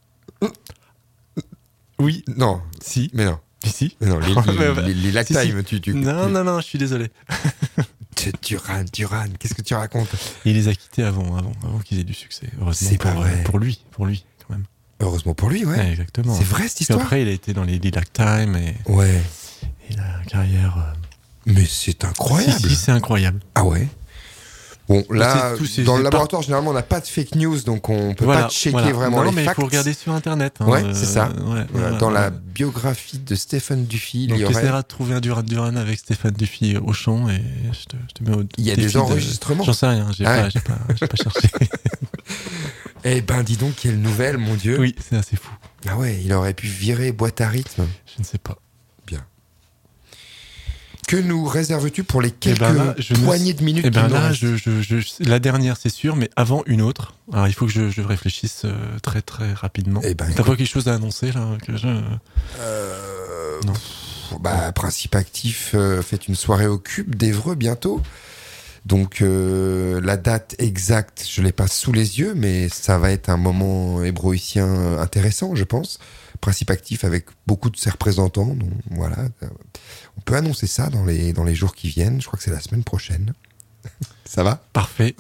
Oui, Non, si, mais non. si. Mais non, les, Ouais, ouais, ouais. les, les, les Si, Lactime, tu, tu, Non, non, non, je suis désolé. tu- Duran, Duran, qu'est-ce que tu racontes? Il les a quittés avant, avant, avant qu'ils aient du succès. Heureusement C'est pour, pas vrai. euh, pour lui, pour lui, quand même. Heureusement pour lui, ouais. Ouais, exactement. C'est vrai, cette Puis histoire? après, il a été dans les Lilac Time et, Ouais. et la carrière. euh, Mais c'est incroyable. Si, si, c'est incroyable. Ah ouais. Bon, là, C'est tout, c'est- dans le c'est laboratoire, généralement, on n'a pas de fake news, donc on peut Voilà, pas checker voilà. vraiment non, les mais facts. il faut regarder sur Internet. hein, Ouais, euh, c'est ça. ouais, Voilà, voilà, dans la voilà. biographie de Stephen Duffy, il Donc, y tu aurait... essaieras de trouver un Duran Duran avec Stéphane Duffy au chant et je te, je te mets au Il y a défi des de- enregistrements. J'en sais rien, j'ai Ah pas, ouais. j'ai pas, j'ai pas cherché. Eh ben, dis donc, quelle nouvelle, mon Dieu. Oui, c'est assez fou. Ah ouais, il aurait pu virer boîte à rythme. Je ne sais pas. Bien. Que nous réserves-tu pour les Eh quelques ben là, je ne poignées sais- de minutes Eh ben qui nous là, restent? je, je, je- la dernière, c'est sûr, mais avant une autre. Alors, il faut que je, je réfléchisse euh, très très rapidement. Eh ben, T'as écoute. pas quelque chose à annoncer là que je... Euh, Non. pff, bah, Principe Actif euh, fait une soirée au Cube d'Evreux bientôt. Donc euh, la date exacte, je l'ai pas sous les yeux, mais ça va être un moment hébroïcien intéressant, je pense. Principe Actif avec beaucoup de ses représentants. Donc voilà, euh, on peut annoncer ça dans les dans les jours qui viennent. Je crois que c'est la semaine prochaine. Ça va Parfait.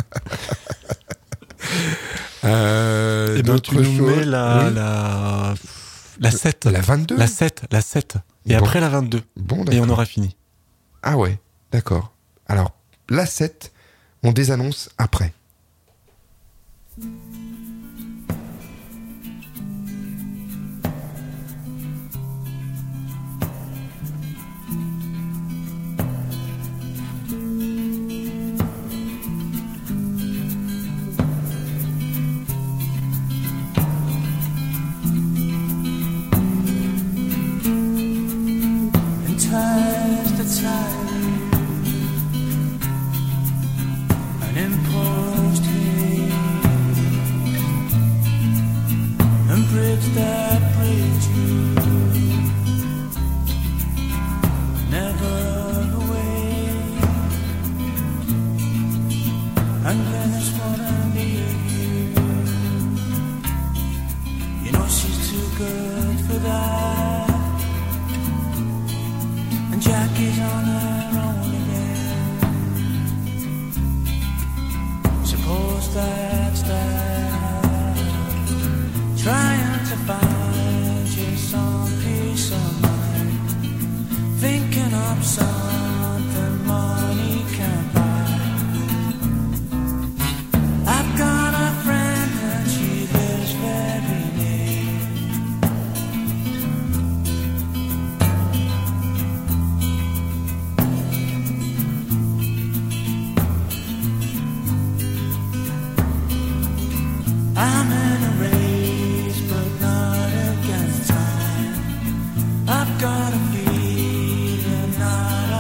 euh, Eh ben, d'autres tu nous choses mets la, Oui. la, la sept. La vingt-deux. La sept, la sept. Et Bon. après la vingt-deux. Bon, Et d'accord. on aura fini. Ah ouais, d'accord. Alors, la sept, on désannonce après. and ties the tide, an imposed hate, and bridge that bridge you never away, and that's what I need you. You know she's too good for that. And Jackie's on her own again. Suppose that's that. Trying to find you some peace of mind. Thinking of something money can't buy. I've got a friend and she lives very near. I'm in a race, but not against time. I've got a feeling, not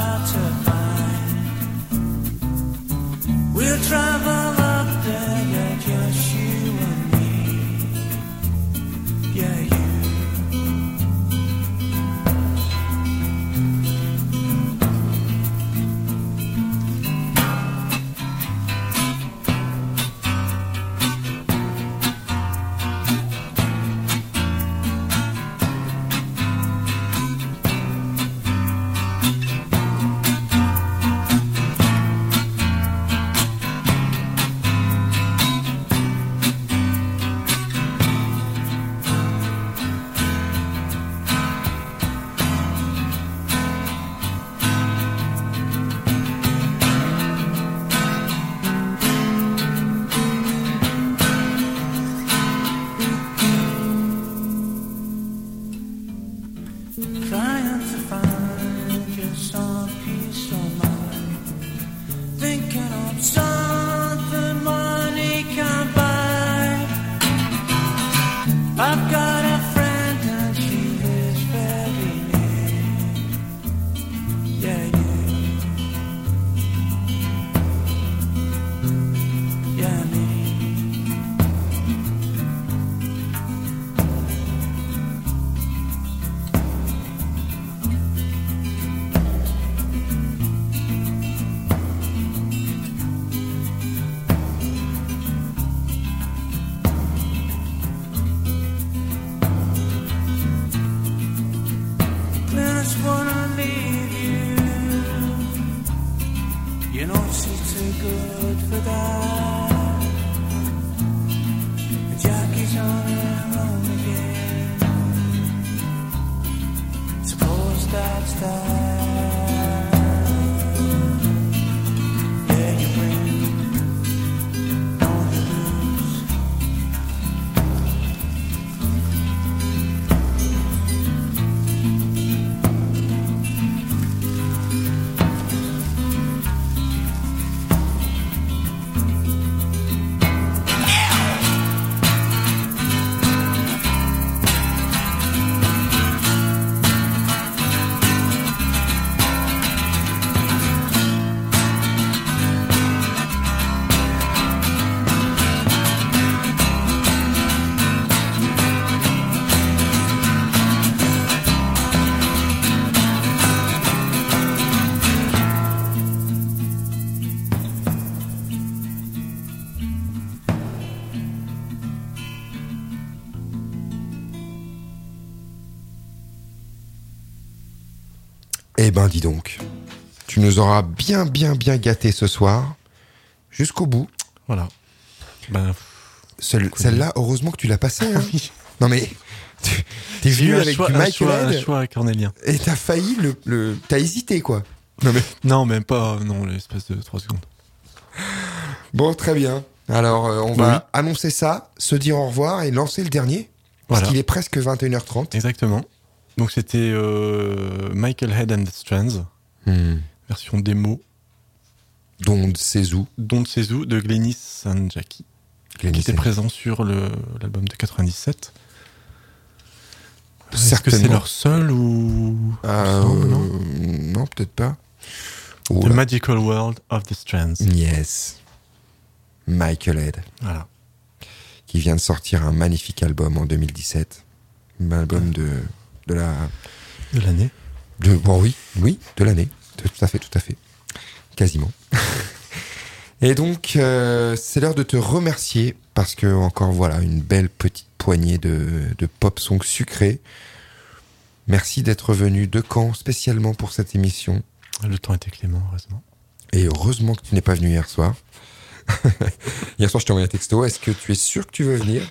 Eh ben, dis donc. Tu nous auras bien, bien, bien gâtés ce soir. Jusqu'au bout. Voilà. Ben, Celle- Celle-là, heureusement que tu l'as passée. Hein. oui. Non mais, tu- t'es J'ai eu venu un avec choix, du un Michael choix, un Head choix cornélien. et t'as failli le, le... T'as hésité, quoi. Non mais... Non, même pas. Non, l'espace de trois secondes. Bon, très bien. Alors, euh, on va Oui. annoncer ça, se dire au revoir et lancer le dernier. Parce Voilà. qu'il est presque vingt et une heures trente. Exactement. Donc c'était euh, Michael Head and the Strands, Hmm. version démo, Don Sezou. Don't Sezu de Glennis Sanjaki, Glennis qui était Sanjaki. présent sur le- l'album de quatre-vingt-dix-sept. Est-ce que c'est Certainement. leur seul ou Euh, ensemble, non non, peut-être pas. The Oula. Magical World of the Strands. Yes. Michael Head, Voilà. qui vient de sortir un magnifique album en deux mille dix-sept. Un album de, de la... De l'année. De, bon, oui, oui, de l'année. Tout à fait, tout à fait. Quasiment. Et donc, euh, c'est l'heure de te remercier parce que, encore voilà, une belle petite poignée de, de pop songs sucrés. Merci d'être venu de Caen spécialement pour cette émission. Le temps était clément, heureusement. Et heureusement que tu n'es pas venu hier soir. Hier soir, je t'ai envoyé un texto. Est-ce que tu es sûr que tu veux venir?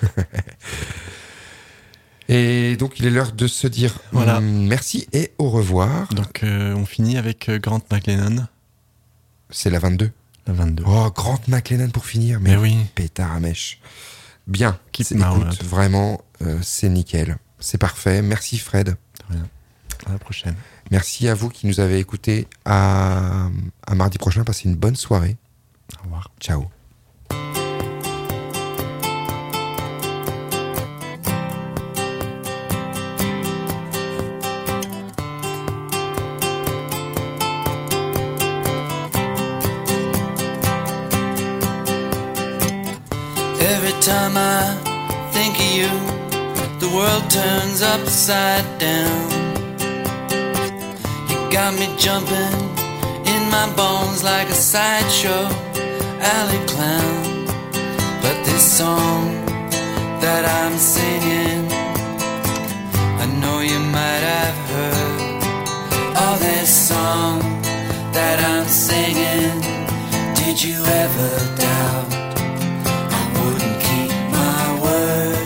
Et donc, il est l'heure de se dire Voilà. hum, merci et au revoir. Donc euh, on finit avec euh, Grant McLennan, C'est la vingt-deux. la vingt-deux. Oh, Grant McLennan pour finir. Mais Mais oui, pétard à mèche. Bien. Keep C'est- my écoute, word. vraiment, euh, c'est nickel. C'est parfait. Merci Fred. de rien. À la prochaine. Merci à vous qui nous avez écoutés. À, à mardi prochain. Passez une bonne soirée. Au revoir. Ciao. Every time I think of you, the world turns upside down. You got me jumping in my bones like a sideshow alley clown. But this song that I'm singing, I know you might have heard. Oh, this song that I'm singing, did you ever doubt I wouldn't keep my word?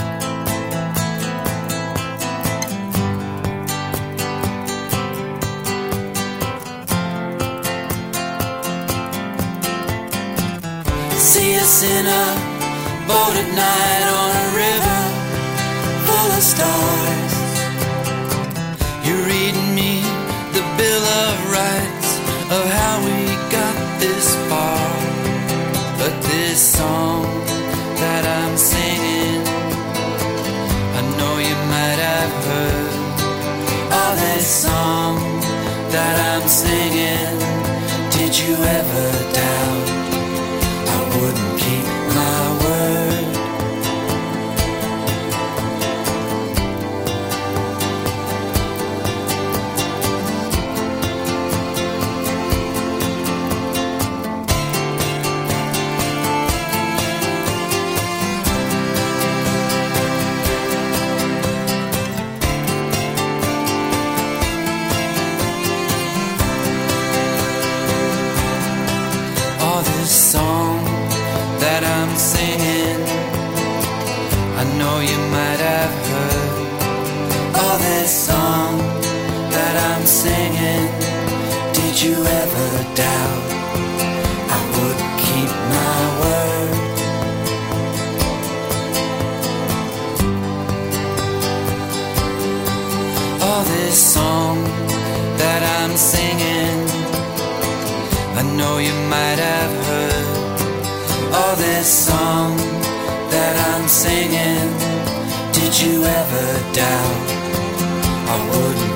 See us in a boat at night on a river full of stars. You're reading me the Bill of Rights of how we got this far. But this song that I'm singing, I know you might have heard. Oh, this song that I'm singing, did you ever doubt I wouldn't keep my word? Oh, this song that I'm singing, I know you might have heard. Oh, this song that I'm singing, did you ever doubt I would keep my word? Oh, this song that I'm singing, I know you might have heard. Oh, this song that I'm singing, did you ever doubt I wouldn't